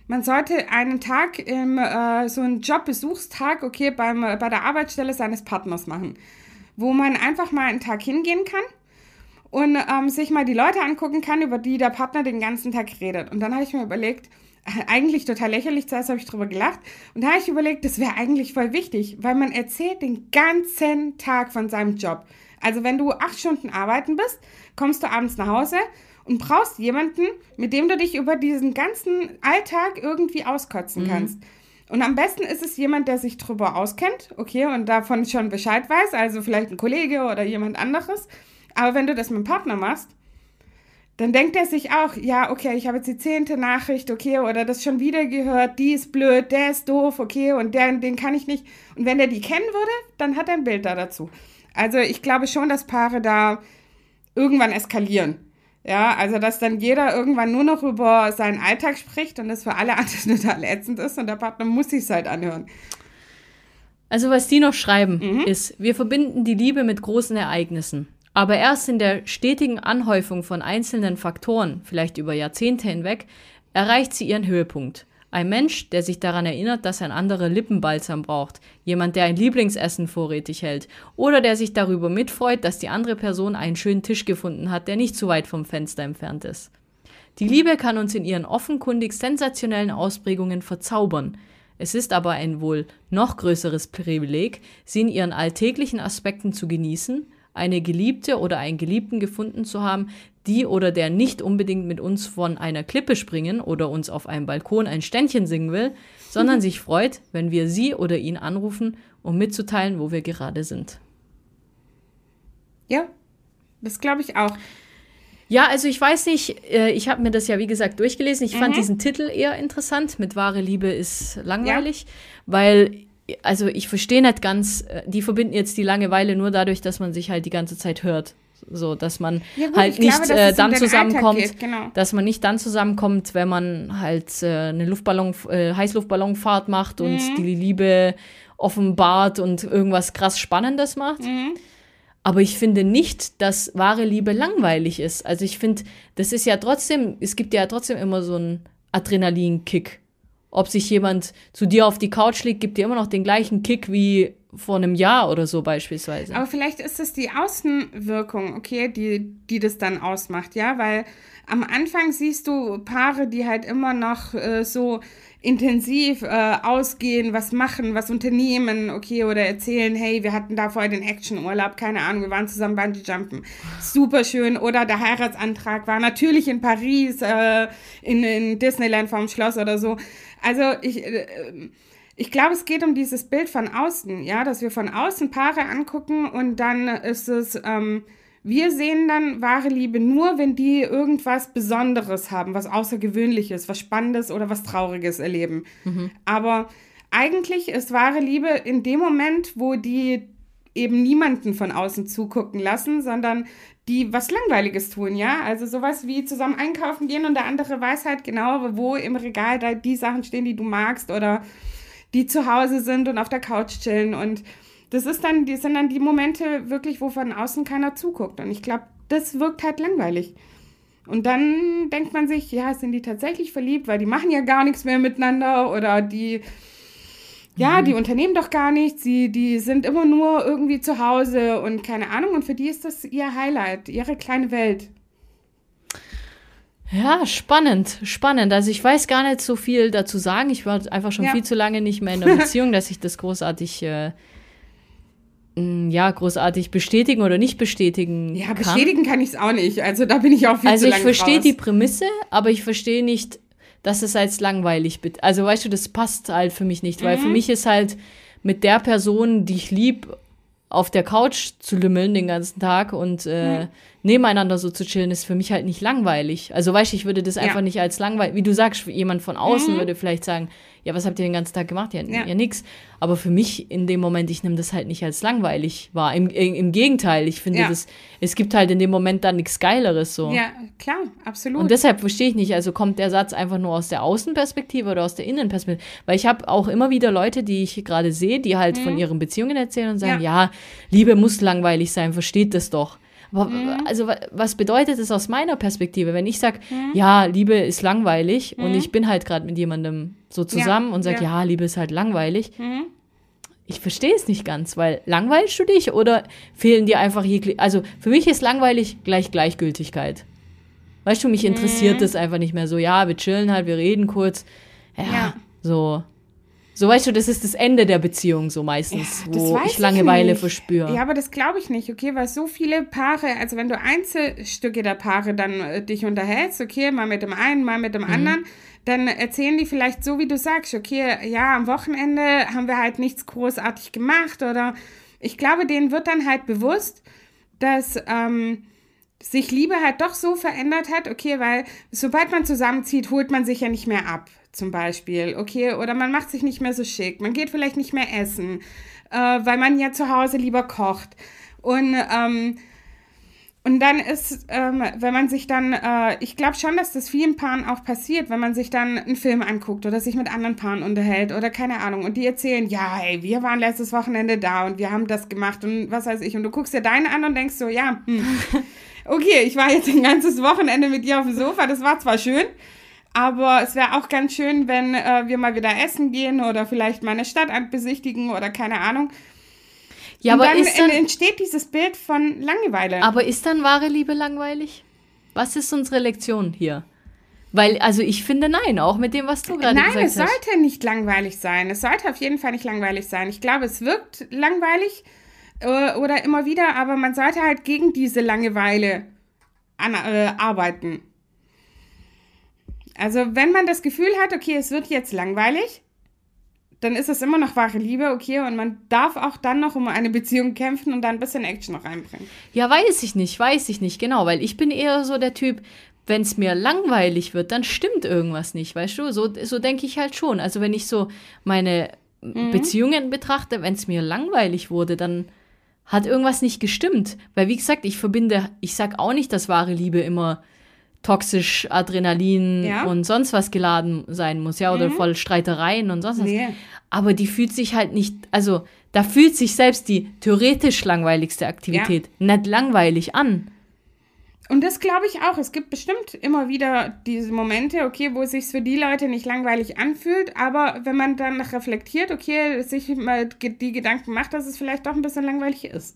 man sollte einen Tag, im, äh, so einen Jobbesuchstag, okay, beim, bei der Arbeitsstelle seines Partners machen, wo man einfach mal einen Tag hingehen kann und ähm, sich mal die Leute angucken kann, über die der Partner den ganzen Tag redet. Und dann habe ich mir überlegt, eigentlich total lächerlich, zuerst habe ich drüber gelacht, und da habe ich überlegt, das wäre eigentlich voll wichtig, weil man erzählt den ganzen Tag von seinem Job. Also wenn du acht Stunden arbeiten bist, kommst du abends nach Hause und brauchst jemanden, mit dem du dich über diesen ganzen Alltag irgendwie auskotzen mhm. kannst. Und am besten ist es jemand, der sich drüber auskennt, okay, und davon schon Bescheid weiß, also vielleicht ein Kollege oder jemand anderes. Aber wenn du das mit dem Partner machst, dann denkt er sich auch, ja, okay, ich habe jetzt die zehnte Nachricht, okay, oder das schon wieder gehört, die ist blöd, der ist doof, okay, und der, den kann ich nicht. Und wenn er die kennen würde, dann hat er ein Bild da dazu. Also ich glaube schon, dass Paare da irgendwann eskalieren. Ja, also dass dann jeder irgendwann nur noch über seinen Alltag spricht und das für alle anderen total ätzend ist und der Partner muss sich's halt anhören. Also was die noch schreiben, Mhm. ist, wir verbinden die Liebe mit großen Ereignissen. Aber erst in der stetigen Anhäufung von einzelnen Faktoren, vielleicht über Jahrzehnte hinweg, erreicht sie ihren Höhepunkt. Ein Mensch, der sich daran erinnert, dass ein anderer Lippenbalsam braucht, jemand, der ein Lieblingsessen vorrätig hält oder der sich darüber mitfreut, dass die andere Person einen schönen Tisch gefunden hat, der nicht zu weit vom Fenster entfernt ist. Die Liebe kann uns in ihren offenkundig sensationellen Ausprägungen verzaubern. Es ist aber ein wohl noch größeres Privileg, sie in ihren alltäglichen Aspekten zu genießen, eine Geliebte oder einen Geliebten gefunden zu haben, die oder der nicht unbedingt mit uns von einer Klippe springen oder uns auf einem Balkon ein Ständchen singen will, sondern sich freut, wenn wir sie oder ihn anrufen, um mitzuteilen, wo wir gerade sind. Ja, das glaube ich auch. Ja, also ich weiß nicht, äh, ich habe mir das ja wie gesagt durchgelesen. Ich fand Mhm. diesen Titel eher interessant, mit wahre Liebe ist langweilig, weil, also ich verstehe nicht ganz, äh, die verbinden jetzt die Langeweile nur dadurch, dass man sich halt die ganze Zeit hört. So, dass man Ja, gut, halt ich nicht glaube, dass äh, es um dann den zusammenkommt, Alltag geht, genau. dass man nicht dann zusammenkommt, wenn man halt äh, eine Luftballon, äh, Heißluftballonfahrt macht und Mhm. die Liebe offenbart und irgendwas krass Spannendes macht. Mhm. Aber ich finde nicht, dass wahre Liebe langweilig ist. Also ich finde, das ist ja trotzdem, es gibt ja trotzdem immer so einen Adrenalinkick. Ob sich jemand zu dir auf die Couch legt, gibt dir immer noch den gleichen Kick wie vor einem Jahr oder so beispielsweise. Aber vielleicht ist es die Außenwirkung, okay, die, die das dann ausmacht, ja, weil am Anfang siehst du Paare, die halt immer noch äh, so intensiv äh, ausgehen, was machen, was unternehmen, okay, oder erzählen, hey, wir hatten da vorher den Actionurlaub, keine Ahnung, wir waren zusammen Bungee-Jumpen, super schön, oder der Heiratsantrag war natürlich in Paris, äh, in, in Disneyland vorm Schloss oder so. Also ich, äh, ich glaube, es geht um dieses Bild von außen, ja, dass wir von außen Paare angucken und dann ist es, ähm, wir sehen dann wahre Liebe nur, wenn die irgendwas Besonderes haben, was Außergewöhnliches, was Spannendes oder was Trauriges erleben. Mhm. Aber eigentlich ist wahre Liebe in dem Moment, wo die eben niemanden von außen zugucken lassen, sondern die was Langweiliges tun, ja? Also sowas wie zusammen einkaufen gehen und der andere weiß halt genau, wo im Regal da die Sachen stehen, die du magst oder die zu Hause sind und auf der Couch chillen. Und das ist dann, die sind dann die Momente wirklich, wo von außen keiner zuguckt. Und ich glaube, das wirkt halt langweilig. Und dann denkt man sich, ja, sind die tatsächlich verliebt, weil die machen ja gar nichts mehr miteinander oder die, ja, Mhm. die unternehmen doch gar nichts, die, die sind immer nur irgendwie zu Hause und keine Ahnung. Und für die ist das ihr Highlight, ihre kleine Welt. Ja, spannend, spannend. Also ich weiß gar nicht so viel dazu sagen. Ich war einfach schon Ja. viel zu lange nicht mehr in einer Beziehung, dass ich das großartig, äh, mh, ja, großartig bestätigen oder nicht bestätigen Ja, kann. bestätigen kann ich es auch nicht. Also da bin ich auch viel Also zu ich lange verstehe raus. die Prämisse, aber ich verstehe nicht, dass es als langweilig wird. Also weißt du, das passt halt für mich nicht, weil Mhm. für mich ist halt mit der Person, die ich lieb, auf der Couch zu lümmeln den ganzen Tag und äh, Mhm. nebeneinander so zu chillen, ist für mich halt nicht langweilig. Also weißt du, ich würde das Ja. einfach nicht als langweilig, wie du sagst, jemand von außen Mhm. würde vielleicht sagen, ja, was habt ihr den ganzen Tag gemacht? Ja, ja. Ja. nix. Aber für mich in dem Moment, ich nehme das halt nicht als langweilig wahr. Im, im, im Gegenteil, ich finde Ja. das, es gibt halt in dem Moment dann nichts Geileres so. Ja, klar, absolut. Und deshalb verstehe ich nicht, also kommt der Satz einfach nur aus der Außenperspektive oder aus der Innenperspektive? Weil ich habe auch immer wieder Leute, die ich gerade sehe, die halt von ihren Beziehungen erzählen und sagen, ja. ja, Liebe muss langweilig sein, versteht das doch. Aber mhm. also was bedeutet es aus meiner Perspektive, wenn ich sage, mhm. ja, Liebe ist langweilig mhm. und ich bin halt gerade mit jemandem so zusammen ja. und sage, ja. ja, Liebe ist halt langweilig. Mhm. Ich verstehe es nicht ganz, weil langweilst du dich oder fehlen dir einfach jegliche, also für mich ist langweilig gleich Gleichgültigkeit. Weißt du, mich interessiert das mhm. einfach nicht mehr so, ja, wir chillen halt, wir reden kurz, ja, ja. so. So, weißt du, das ist das Ende der Beziehung so meistens, ja, wo ich Langeweile ich verspüre. Ja, aber das glaube ich nicht, okay, weil so viele Paare, also wenn du Einzelstücke der Paare dann äh, dich unterhältst, okay, mal mit dem einen, mal mit dem mhm. anderen, dann erzählen die vielleicht so, wie du sagst, okay, ja, am Wochenende haben wir halt nichts großartig gemacht oder ich glaube, denen wird dann halt bewusst, dass ähm, sich Liebe halt doch so verändert hat, okay, weil sobald man zusammenzieht, holt man sich ja nicht mehr ab. Zum Beispiel, okay, oder man macht sich nicht mehr so schick, man geht vielleicht nicht mehr essen, äh, weil man ja zu Hause lieber kocht und, ähm, und dann ist, ähm, wenn man sich dann, äh, ich glaube schon, dass das vielen Paaren auch passiert, wenn man sich dann einen Film anguckt oder sich mit anderen Paaren unterhält oder keine Ahnung und die erzählen, ja, hey, wir waren letztes Wochenende da und wir haben das gemacht und was weiß ich und du guckst dir deine an und denkst so, ja, hm, okay, ich war jetzt ein ganzes Wochenende mit dir auf dem Sofa, das war zwar schön, aber es wäre auch ganz schön, wenn äh, wir mal wieder essen gehen oder vielleicht mal eine Stadt besichtigen oder keine Ahnung. Ja, und aber dann, ist dann entsteht dieses Bild von Langeweile. Aber ist dann wahre Liebe langweilig? Was ist unsere Lektion hier? Weil, also ich finde nein, auch mit dem, was du gerade gesagt hast. Nein, es sollte nicht langweilig sein. Es sollte auf jeden Fall nicht langweilig sein. Ich glaube, es wirkt langweilig äh, oder immer wieder, aber man sollte halt gegen diese Langeweile an, äh, arbeiten. Also wenn man das Gefühl hat, okay, es wird jetzt langweilig, dann ist es immer noch wahre Liebe, okay, und man darf auch dann noch um eine Beziehung kämpfen und da ein bisschen Action noch reinbringen. Ja, weiß ich nicht, weiß ich nicht, genau, weil ich bin eher so der Typ, wenn es mir langweilig wird, dann stimmt irgendwas nicht, weißt du, so, so denke ich halt schon. Also wenn ich so meine mhm. Beziehungen betrachte, wenn es mir langweilig wurde, dann hat irgendwas nicht gestimmt, weil wie gesagt, ich verbinde, ich sag auch nicht, dass wahre Liebe immer toxisch, Adrenalin ja. und sonst was geladen sein muss, ja, oder mhm. voll Streitereien und sonst was. Nee. Aber die fühlt sich halt nicht, also da fühlt sich selbst die theoretisch langweiligste Aktivität ja. nicht langweilig an. Und das glaube ich auch. Es gibt bestimmt immer wieder diese Momente, okay, wo es sich für die Leute nicht langweilig anfühlt, aber wenn man dann reflektiert, okay, sich mal die Gedanken macht, dass es vielleicht doch ein bisschen langweilig ist.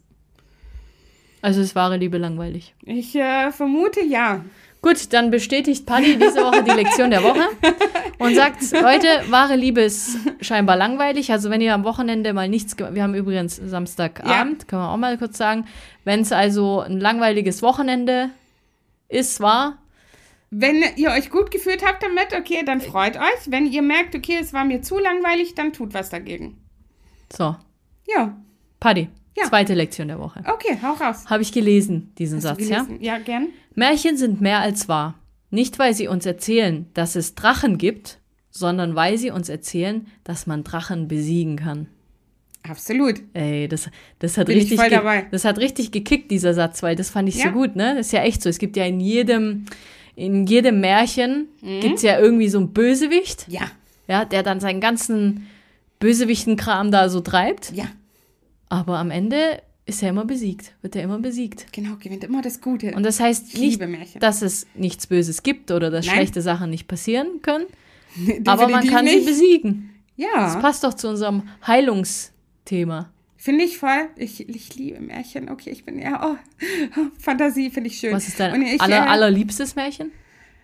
Also ist wahre Liebe langweilig? Ich äh, vermute, ja. Gut, dann bestätigt Paddy diese Woche die Lektion der Woche und sagt, Leute, wahre Liebe ist scheinbar langweilig. Also wenn ihr am Wochenende mal nichts, ge- wir haben übrigens Samstagabend, ja. können wir auch mal kurz sagen, wenn es also ein langweiliges Wochenende ist, war. Wenn ihr euch gut gefühlt habt damit, okay, dann freut euch. Wenn ihr merkt, okay, es war mir zu langweilig, dann tut was dagegen. So. Ja. Paddy. Ja. Zweite Lektion der Woche. Okay, hau raus. Habe ich gelesen, diesen Hast Satz, du gelesen? Ja? Ja, gern. Märchen sind mehr als wahr. Nicht, weil sie uns erzählen, dass es Drachen gibt, sondern weil sie uns erzählen, dass man Drachen besiegen kann. Absolut. Ey, das, das, hat Bin richtig ich voll ge- dabei. das hat richtig gekickt, dieser Satz, weil das fand ich ja. so gut, ne? Das ist ja echt so. Es gibt ja in jedem, in jedem Märchen mhm. gibt's ja irgendwie so einen Bösewicht. Ja. Ja, der dann seinen ganzen Bösewichten-Kram da so treibt. Ja. Aber am Ende ist er immer besiegt, wird er immer besiegt. Genau, gewinnt immer das Gute. Und das heißt nicht, dass es nichts Böses gibt oder dass Nein. schlechte Sachen nicht passieren können, aber man kann nicht. sie besiegen. Ja. Das passt doch zu unserem Heilungsthema. Finde ich voll. Ich, ich liebe Märchen. Okay, ich bin ja, oh, Fantasie finde ich schön. Was ist dein ich, aller, äh, allerliebstes Märchen?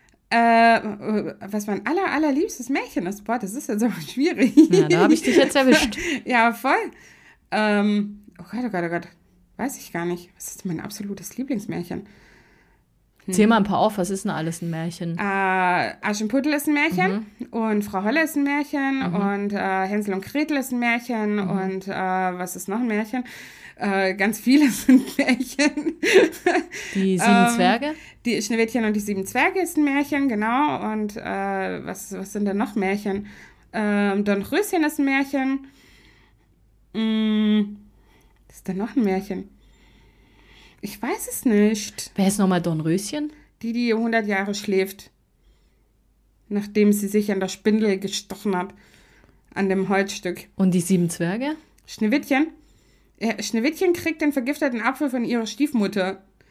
Äh, was mein aller, allerliebstes Märchen ist? Boah, das ist jetzt aber schwierig. Ja, da habe ich dich jetzt erwischt. Ja, voll. Ähm, oh Gott, oh Gott, oh Gott. Weiß ich gar nicht. Was ist mein absolutes Lieblingsmärchen? Hm. Zähl mal ein paar auf. Was ist denn alles ein Märchen? Äh, Aschenputtel ist ein Märchen. Mhm. Und Frau Holle ist ein Märchen. Mhm. Und äh, Hänsel und Gretel ist ein Märchen. Mhm. Und äh, was ist noch ein Märchen? Äh, ganz viele sind Märchen. Die sieben ähm, Zwerge? Die Schneewittchen und die sieben Zwerge ist ein Märchen, genau. Und äh, was, was sind denn noch Märchen? Ähm, Dornröschen ist ein Märchen. Mm, was ist denn noch ein Märchen? Ich weiß es nicht. Wer ist nochmal Dornröschen? Die, die hundert Jahre schläft. Nachdem sie sich an der Spindel gestochen hat. An dem Holzstück. Und die sieben Zwerge? Schneewittchen. Ja, Schneewittchen kriegt den vergifteten Apfel von ihrer Stiefmutter.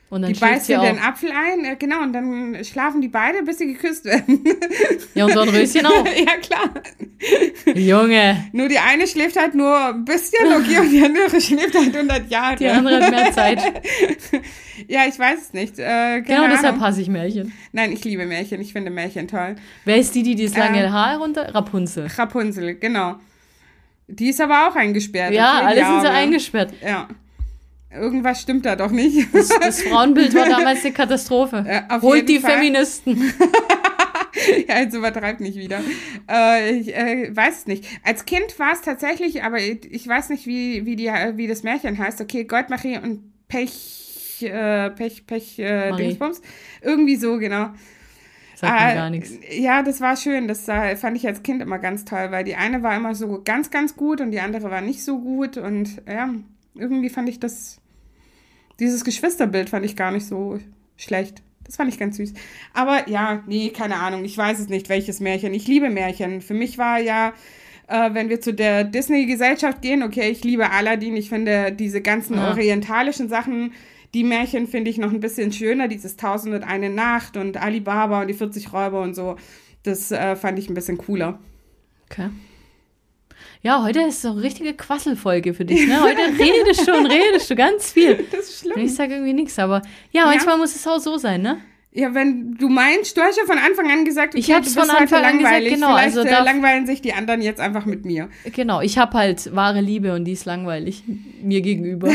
Und dann die beißt sie in auch. den Apfel ein, äh, genau, und dann schlafen die beide, bis sie geküsst werden. Ja, und Dornröschen auch. Ja, klar. Junge. Nur die eine schläft halt nur ein bisschen, okay, und die andere schläft halt hundert Jahre. Die andere hat mehr Zeit. Ja, ich weiß es nicht. Äh, keine Genau, Ahnung. deshalb hasse ich Märchen. Nein, ich liebe Märchen. Ich finde Märchen toll. Wer ist die, die das lange Ähm, Haar runter? Rapunzel. Rapunzel, genau. Die ist aber auch eingesperrt. Ja, okay, alle die sind so Arme. eingesperrt. Ja. Irgendwas stimmt da doch nicht. Das, das Frauenbild war damals eine Katastrophe. Äh, auf Holt jeden die Fall. Feministen. Ja, jetzt übertreibt nicht wieder. Äh, ich äh, weiß es nicht. Als Kind war es tatsächlich, aber ich, ich weiß nicht, wie, wie, die, wie das Märchen heißt. Okay, Goldmarie und Pech, äh, Pech, Pech, äh, Marie. Dingsbums. Irgendwie so, genau. Sagt mir Äh, gar nichts. Ja, das war schön. Das äh, fand ich als Kind immer ganz toll, weil die eine war immer so ganz, ganz gut und die andere war nicht so gut. Und ja, irgendwie fand ich das, dieses Geschwisterbild fand ich gar nicht so schlecht. Das fand ich ganz süß. Aber ja, nee, keine Ahnung. Ich weiß es nicht, welches Märchen. Ich liebe Märchen. Für mich war ja, äh, wenn wir zu der Disney-Gesellschaft gehen, okay, ich liebe Aladdin. Ich finde diese ganzen Ja. orientalischen Sachen, die Märchen finde ich noch ein bisschen schöner. Dieses Tausend und eine Nacht und Alibaba und die vierzig Räuber und so. Das äh, fand ich ein bisschen cooler. Okay. Ja, heute ist so eine richtige Quasselfolge für dich, ne? Heute redest du und redest du ganz viel. Das ist Und schlimm. ich sage irgendwie nichts, aber ja, manchmal muss es auch so sein, ne? Ja, wenn du meinst, du hast ja von Anfang an gesagt, okay, Ich hab's du bist von heute Anfang an gesagt, langweilig. genau, Vielleicht also äh, darf- langweilen sich die anderen jetzt einfach mit mir. Genau, ich habe halt wahre Liebe und die ist langweilig mir gegenüber.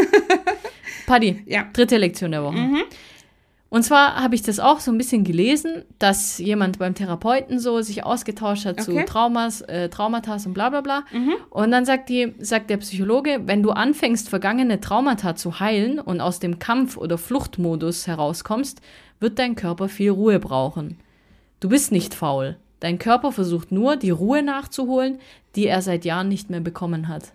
Paddy, Ja. dritte Lektion der Woche. Und zwar habe ich das auch so ein bisschen gelesen, dass jemand beim Therapeuten so sich ausgetauscht hat Okay. zu Traumas, äh, Traumata und bla bla bla. Und dann sagt, die, sagt der Psychologe, wenn du anfängst, vergangene Traumata zu heilen und aus dem Kampf- oder Fluchtmodus herauskommst, wird dein Körper viel Ruhe brauchen. Du bist nicht faul. Dein Körper versucht nur, die Ruhe nachzuholen, die er seit Jahren nicht mehr bekommen hat.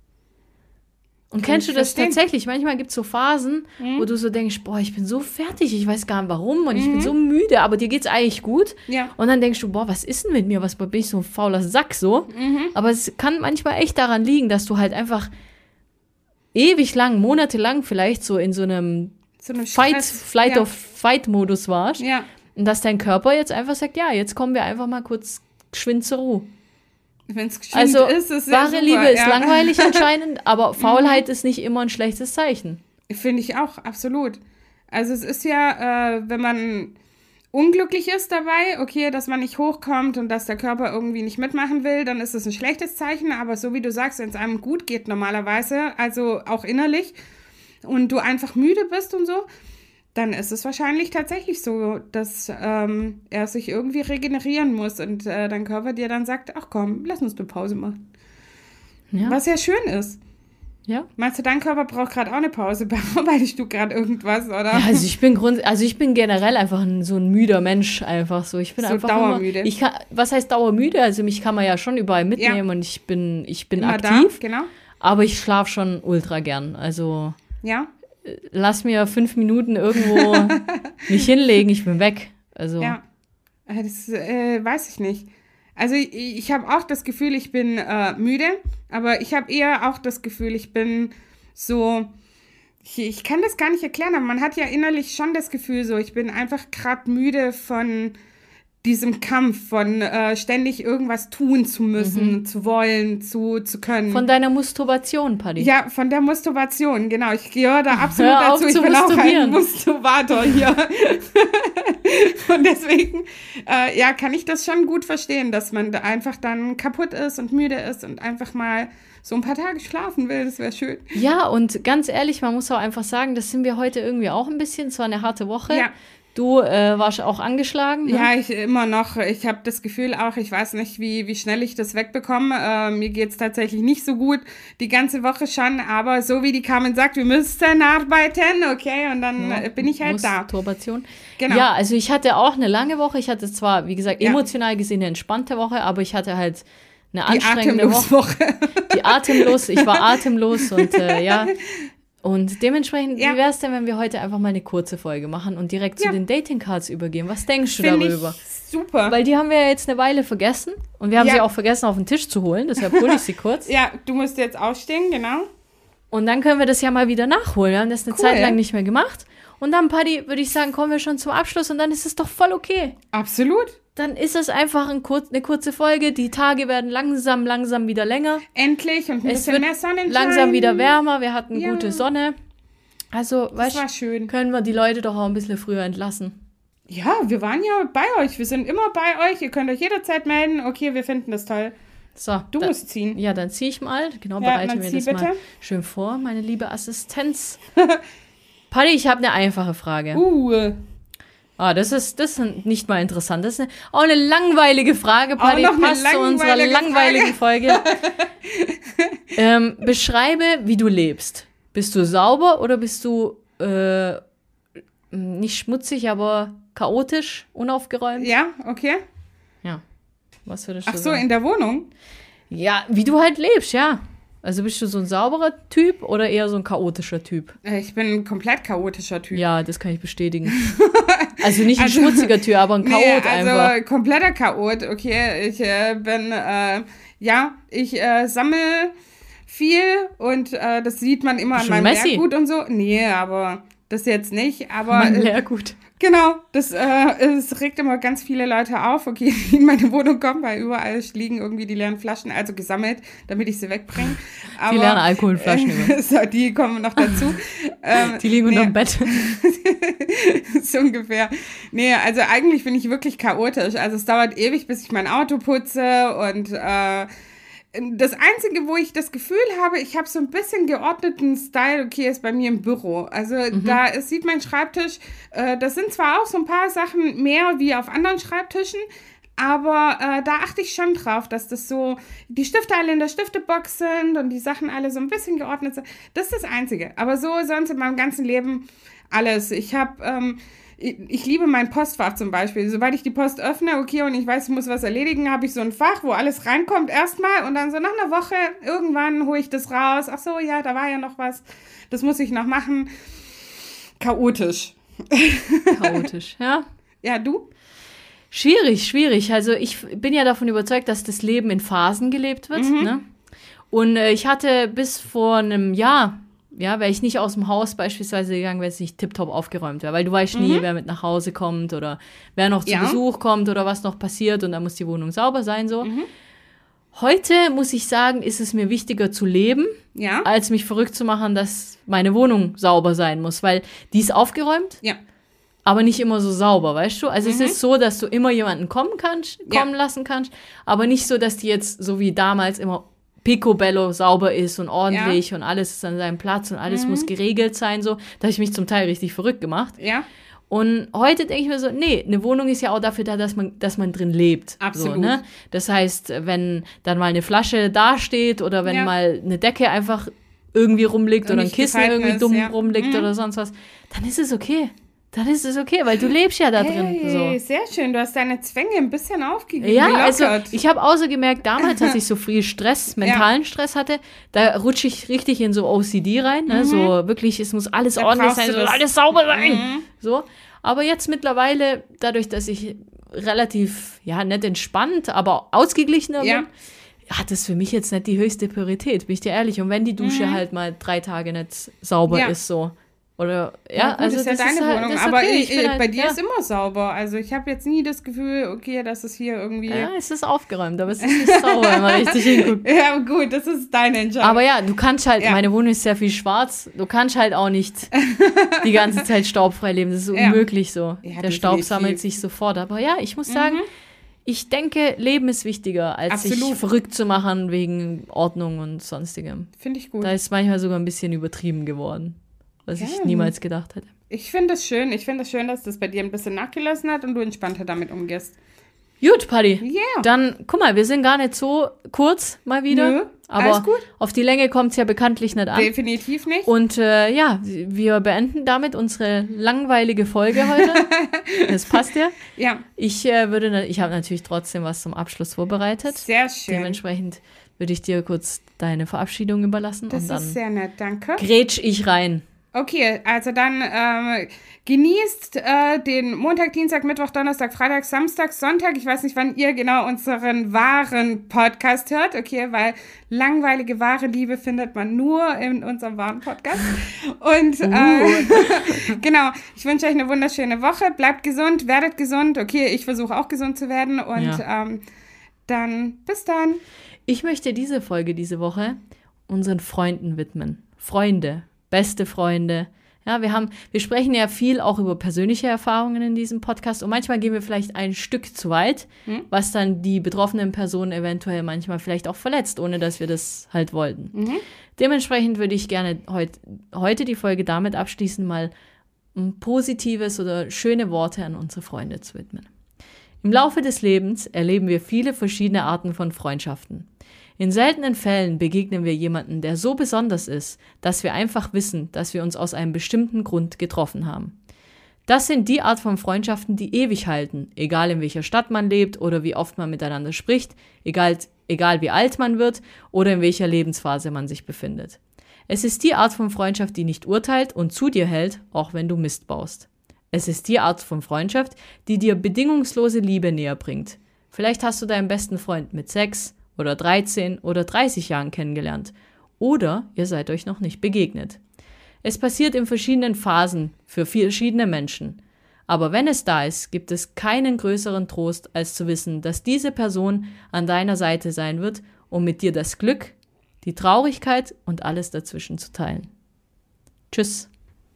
Und Kann kennst du ich das verstehen. tatsächlich? Manchmal gibt es so Phasen, wo du so denkst, boah, ich bin so fertig, ich weiß gar nicht warum und ich bin so müde, aber dir geht's eigentlich gut. Ja. Und dann denkst du, boah, was ist denn mit mir? Was bin ich so ein fauler Sack so? Aber es kann manchmal echt daran liegen, dass du halt einfach ewig lang, monatelang vielleicht so in so einem So einem Fight, Stress. Flight ja. of Fight-Modus warst. Ja. Und dass dein Körper jetzt einfach sagt, ja, jetzt kommen wir einfach mal kurz geschwind zur Ruhe. Wenn es geschwind Also, ist, ist es sehr wahre super, Liebe ist ja. langweilig anscheinend, aber Faulheit ist nicht immer ein schlechtes Zeichen. Finde ich auch, absolut. Also es ist ja, äh, wenn man unglücklich ist dabei, okay, dass man nicht hochkommt und dass der Körper irgendwie nicht mitmachen will, dann ist es ein schlechtes Zeichen. Aber so wie du sagst, wenn es einem gut geht normalerweise, also auch innerlich, und du einfach müde bist und so, dann ist es wahrscheinlich tatsächlich so, dass ähm, er sich irgendwie regenerieren muss und äh, dein Körper dir dann sagt, ach komm, lass uns eine Pause machen. Ja. Was ja schön ist. Ja. Meinst du, dein Körper braucht gerade auch eine Pause? Bearbeitest du gerade irgendwas, oder? Ja, also ich bin grund, also ich bin generell einfach ein, so ein müder Mensch einfach so. Ich bin So einfach dauermüde. Immer, ich kann, was heißt dauermüde? Also mich kann man ja schon überall mitnehmen und ich bin, ich bin Immer aktiv, da, genau. aber ich schlafe schon ultra gern. Also Ja, lass mir fünf Minuten irgendwo nicht hinlegen, ich bin weg. Also ja. Äh, Das äh, weiß ich nicht. Also ich, ich habe auch das Gefühl, ich bin äh, müde, aber ich habe eher auch das Gefühl, ich bin so, ich, ich kann das gar nicht erklären, aber man hat ja innerlich schon das Gefühl so, ich bin einfach gerade müde von diesem Kampf, von äh, ständig irgendwas tun zu müssen, zu wollen, zu, zu können. von deiner Masturbation, Paddy. Ja, von der Masturbation, genau. Ich gehöre da absolut Hör auf dazu. Ich zu bin auch ein masturbieren. Masturbator hier. Und deswegen, äh, ja, kann ich das schon gut verstehen, dass man da einfach dann kaputt ist und müde ist und einfach mal so ein paar Tage schlafen will. Das wäre schön. Ja, und ganz ehrlich, man muss auch einfach sagen, das sind wir heute irgendwie auch ein bisschen. Es war eine harte Woche. Ja. Du äh, warst auch angeschlagen. Ne? Ja, ich immer noch. Ich habe das Gefühl auch, ich weiß nicht, wie, wie schnell ich das wegbekomme. Äh, mir geht's tatsächlich nicht so gut die ganze Woche schon. Aber so wie die Carmen sagt, wir müssen arbeiten, okay? Und dann Ja, äh, bin ich halt da. Masturbation. Genau. Ja, also ich hatte auch eine lange Woche. Ich hatte zwar, wie gesagt, Ja. emotional gesehen eine entspannte Woche, aber ich hatte halt eine Die anstrengende Woche. Atemloswoche. Die atemlos. Ich war atemlos und äh, ja. Und dementsprechend, Ja. wie wäre es denn, wenn wir heute einfach mal eine kurze Folge machen und direkt Ja. zu den Dating Cards übergehen? Was denkst du Find darüber? Ich super. Weil die haben wir ja jetzt eine Weile vergessen und wir haben Ja. sie auch vergessen auf den Tisch zu holen, deshalb hole ich sie kurz. Ja, du musst jetzt aufstehen, genau. Und dann können wir das ja mal wieder nachholen. Wir haben das eine Cool. Zeit lang nicht mehr gemacht. Und dann, Paddy, würde ich sagen, kommen wir schon zum Abschluss und dann ist es doch voll okay. Absolut. Dann ist es einfach ein kurz, eine kurze Folge. Die Tage werden langsam, langsam wieder länger. Endlich und ein es bisschen wird mehr Sonnenschein. langsam wieder wärmer. Wir hatten Ja. gute Sonne. Also, Das weißt war schön. können wir die Leute doch auch ein bisschen früher entlassen. Ja, wir waren ja bei euch. Wir sind immer bei euch. Ihr könnt euch jederzeit melden. Okay, wir finden das toll. So, Du da, musst ziehen. Ja, dann ziehe ich mal. Genau, Ja, bereite dann mir zieh das bitte. mal schön vor, meine liebe Assistenz. Paddy, ich habe eine einfache Frage. Uh, Ah, das ist, das ist nicht mal interessant. Das ist eine, auch eine langweilige Frage, Paddy. noch eine Passt zu unserer langweilige langweiligen Folge. ähm, beschreibe, wie du lebst. Bist du sauber oder bist du äh, nicht schmutzig, aber chaotisch, unaufgeräumt? ja, okay. Ja. Was würdest du Ach so, sagen? in der Wohnung? Ja, wie du halt lebst, ja. Also bist du so ein sauberer Typ oder eher so ein chaotischer Typ? Äh, Ich bin ein komplett chaotischer Typ. Ja, das kann ich bestätigen. Also nicht ein Also- schmutziger Typ, aber ein Chaot Nee, also einfach. kompletter Chaot, okay. Ich äh, bin, äh, ja, ich äh, sammle viel und äh, das sieht man immer an Schon meinem Messi. Lehrgut und so. Nee, aber das jetzt nicht. Aber Mein äh, Lehrgut. genau, das äh, es regt immer ganz viele Leute auf, okay, die in meine Wohnung kommen, weil überall liegen irgendwie die leeren Flaschen, also gesammelt, damit ich sie wegbringe. Die leeren Alkoholflaschen immer. Äh, so, die kommen noch dazu. ähm, Die liegen nee. unterm Bett. so ungefähr. Nee, also eigentlich bin ich wirklich chaotisch. Also es dauert ewig, bis ich mein Auto putze und äh, das Einzige, wo ich das Gefühl habe, ich habe so ein bisschen geordneten Style, okay, ist bei mir im Büro. Also da ist, sieht mein Schreibtisch, äh, das sind zwar auch so ein paar Sachen mehr wie auf anderen Schreibtischen, aber äh, da achte ich schon drauf, dass das so, die Stifte alle in der Stiftebox sind und die Sachen alle so ein bisschen geordnet sind. Das ist das Einzige. Aber so sonst in meinem ganzen Leben alles. Ich habe, ähm, ich, ich liebe mein Postfach zum Beispiel. Sobald ich die Post öffne, okay, und ich weiß, ich muss was erledigen, habe ich so ein Fach, wo alles reinkommt erstmal und dann so nach einer Woche, irgendwann hole ich das raus. Ach so, ja, da war ja noch was. Das muss ich noch machen. Chaotisch. Chaotisch, ja. Ja, du? Schwierig, schwierig. Also ich bin ja davon überzeugt, dass das Leben in Phasen gelebt wird. Mhm. Ne? Und äh, ich hatte bis vor einem Jahr, ja, wäre ich nicht aus dem Haus beispielsweise gegangen, wenn es nicht tiptop aufgeräumt wäre. Weil du weißt nie, wer mit nach Hause kommt oder wer noch zu Ja. Besuch kommt oder was noch passiert und dann muss die Wohnung sauber sein. So. Heute, muss ich sagen, ist es mir wichtiger zu leben, Ja? als mich verrückt zu machen, dass meine Wohnung sauber sein muss. Weil die ist aufgeräumt, Ja. aber nicht immer so sauber, weißt du? Also es ist so, dass du immer jemanden kommen kannst, Ja. kommen lassen kannst, aber nicht so, dass die jetzt so wie damals immer picobello sauber ist und ordentlich und alles ist an seinem Platz und alles muss geregelt sein, so. Da habe ich mich zum Teil richtig verrückt gemacht. Ja? Und heute denke ich mir so, nee, eine Wohnung ist ja auch dafür da, dass man, dass man drin lebt. Absolut. So, ne? Das heißt, wenn dann mal eine Flasche dasteht oder wenn Ja. mal eine Decke einfach irgendwie rumliegt Und oder ein nicht Kissen gefalten irgendwie ist, dumm ja. rumliegt Mhm. oder sonst was, dann ist es okay. Dann ist es okay, weil du lebst ja da drin. Hey, So. sehr schön. Du hast deine Zwänge ein bisschen aufgegeben. Ja, gelockert. also ich habe außer gemerkt, damals, als ich so viel Stress, mentalen Stress hatte, da rutsche ich richtig in so O C D rein. Ne? So wirklich, es muss alles Da ordentlich brauchst sein, du es muss das. alles sauber sein. Mhm. So. Aber jetzt mittlerweile, dadurch, dass ich relativ, ja, nicht entspannt, aber ausgeglichener Ja. bin, hat das für mich jetzt nicht die höchste Priorität, bin ich dir ehrlich. Und wenn die Dusche halt mal drei Tage nicht sauber Ja. ist, so. Oder, ja, Ja, gut, also ist ja das deine ist halt, Wohnung, das ist aber okay. ich, bin halt, bei dir ja. ist immer sauber. Also ich habe jetzt nie das Gefühl, okay, dass es hier irgendwie... Ja, es ist aufgeräumt, aber es ist nicht sauber, wenn man richtig hinguckt. Ja, gut, das ist deine Entscheidung. Aber ja, du kannst halt, Ja. meine Wohnung ist sehr viel schwarz, du kannst halt auch nicht die ganze Zeit staubfrei leben. Das ist Ja. unmöglich so. Ja, Der Staub definitiv. sammelt sich sofort. Aber ja, ich muss sagen, ich denke, Leben ist wichtiger, als sich Absolut. verrückt zu machen wegen Ordnung und sonstigem. Finde ich gut. Da ist manchmal sogar ein bisschen übertrieben geworden, was ich Ja. niemals gedacht hätte. Ich finde es schön. Ich finde es schön, dass das bei dir ein bisschen nachgelassen hat und du entspannter damit umgehst. Gut, Paddy. Yeah. Dann, guck mal, wir sind gar nicht so kurz mal wieder. Nö, aber alles gut. auf die Länge kommt es ja bekanntlich nicht an. Definitiv nicht. Und äh, ja, wir beenden damit unsere langweilige Folge heute. Das passt ja. Ja, Ich äh, würde, na- ich habe natürlich trotzdem was zum Abschluss vorbereitet. sehr schön. Dementsprechend würde ich dir kurz deine Verabschiedung überlassen Das und dann ist sehr nett, danke. grätsch ich rein. Okay, also dann ähm, genießt äh, den Montag, Dienstag, Mittwoch, Donnerstag, Freitag, Samstag, Sonntag. Ich weiß nicht, wann ihr genau unseren wahren Podcast hört, okay, weil langweilige, wahre Liebe findet man nur in unserem wahren Podcast. Und äh, uh. genau, ich wünsche euch eine wunderschöne Woche. Bleibt gesund, werdet gesund. Okay, ich versuche auch gesund zu werden. Und ja. ähm, dann bis dann. Ich möchte diese Folge diese Woche unseren Freunden widmen. Freunde. Beste Freunde. Ja, wir haben, wir sprechen ja viel auch über persönliche Erfahrungen in diesem Podcast und manchmal gehen wir vielleicht ein Stück zu weit, hm? was dann die betroffenen Personen eventuell manchmal vielleicht auch verletzt, ohne dass wir das halt wollten. Mhm. Dementsprechend würde ich gerne heut, heute die Folge damit abschließen, mal ein positives oder schöne Worte an unsere Freunde zu widmen. Im Laufe des Lebens erleben wir viele verschiedene Arten von Freundschaften. In seltenen Fällen begegnen wir jemanden, der so besonders ist, dass wir einfach wissen, dass wir uns aus einem bestimmten Grund getroffen haben. Das sind die Art von Freundschaften, die ewig halten, egal in welcher Stadt man lebt oder wie oft man miteinander spricht, egal, egal wie alt man wird oder in welcher Lebensphase man sich befindet. Es ist die Art von Freundschaft, die nicht urteilt und zu dir hält, auch wenn du Mist baust. Es ist die Art von Freundschaft, die dir bedingungslose Liebe näher bringt. Vielleicht hast du deinen besten Freund mit sechs oder dreizehn oder dreißig Jahren kennengelernt. Oder ihr seid euch noch nicht begegnet. Es passiert in verschiedenen Phasen für verschiedene Menschen. Aber wenn es da ist, gibt es keinen größeren Trost, als zu wissen, dass diese Person an deiner Seite sein wird, um mit dir das Glück, die Traurigkeit und alles dazwischen zu teilen. Tschüss.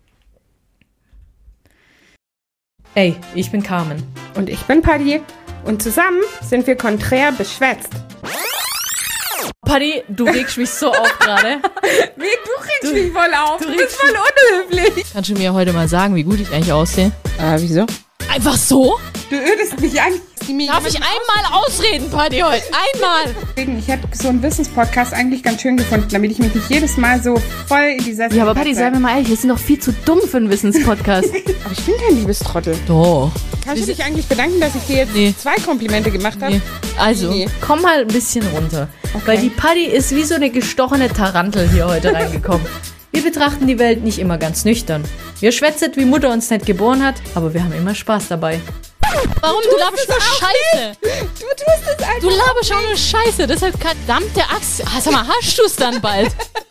Hey, ich bin Carmen. Und ich bin Paddy. Und zusammen sind wir konträr beschwätzt. Paddy, du regst mich so auf gerade. Wie, du regst du, mich voll auf. Du, du bist voll unhöflich. Kannst du mir heute mal sagen, wie gut ich eigentlich aussehe? Äh, wieso? Einfach so? Du ödest mich an. Darf ich einmal ausreden, Paddy, heute? Einmal! Ich hätte so einen Wissenspodcast eigentlich ganz schön gefunden, damit ich mich nicht jedes Mal so voll in die Sessel Ja, aber Paddy, sei mir mal ehrlich, wir sind doch viel zu dumm für einen Wissenspodcast. Aber ich bin kein Liebestrottel. Doch. Kannst du dich eigentlich bedanken, dass ich dir jetzt nee. zwei Komplimente gemacht habe? Nee. Also, nee. komm mal ein bisschen runter. Okay. Weil die Paddy ist wie so eine gestochene Tarantel hier heute reingekommen. Wir betrachten die Welt nicht immer ganz nüchtern. Wir schwätzen, wie Mutter uns nicht geboren hat, aber wir haben immer Spaß dabei. Warum? Du, du laberst nur Scheiße. Du tust es einfach. Du laberst auch nur Scheiße. Deshalb verdammte Axt. Ah, sag mal, hast du es dann bald?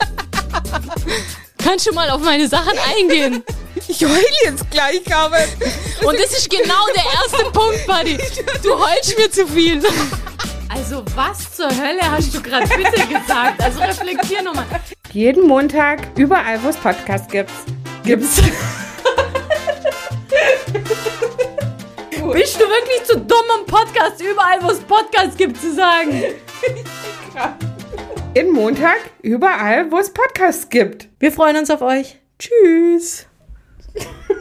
Kannst du mal auf meine Sachen eingehen? Ich heule jetzt gleich, Carmen. Und das ist genau der erste Punkt, Buddy. Du heulst mir zu viel. Also was zur Hölle hast du gerade bitte gesagt? Also reflektier nochmal. Jeden Montag, überall, wo es Podcasts gibt. Gibt's. Bist du wirklich zu dumm, um Podcast überall, wo es Podcasts gibt, zu sagen? Jeden Montag, überall, wo es Podcasts gibt. Wir freuen uns auf euch. Tschüss.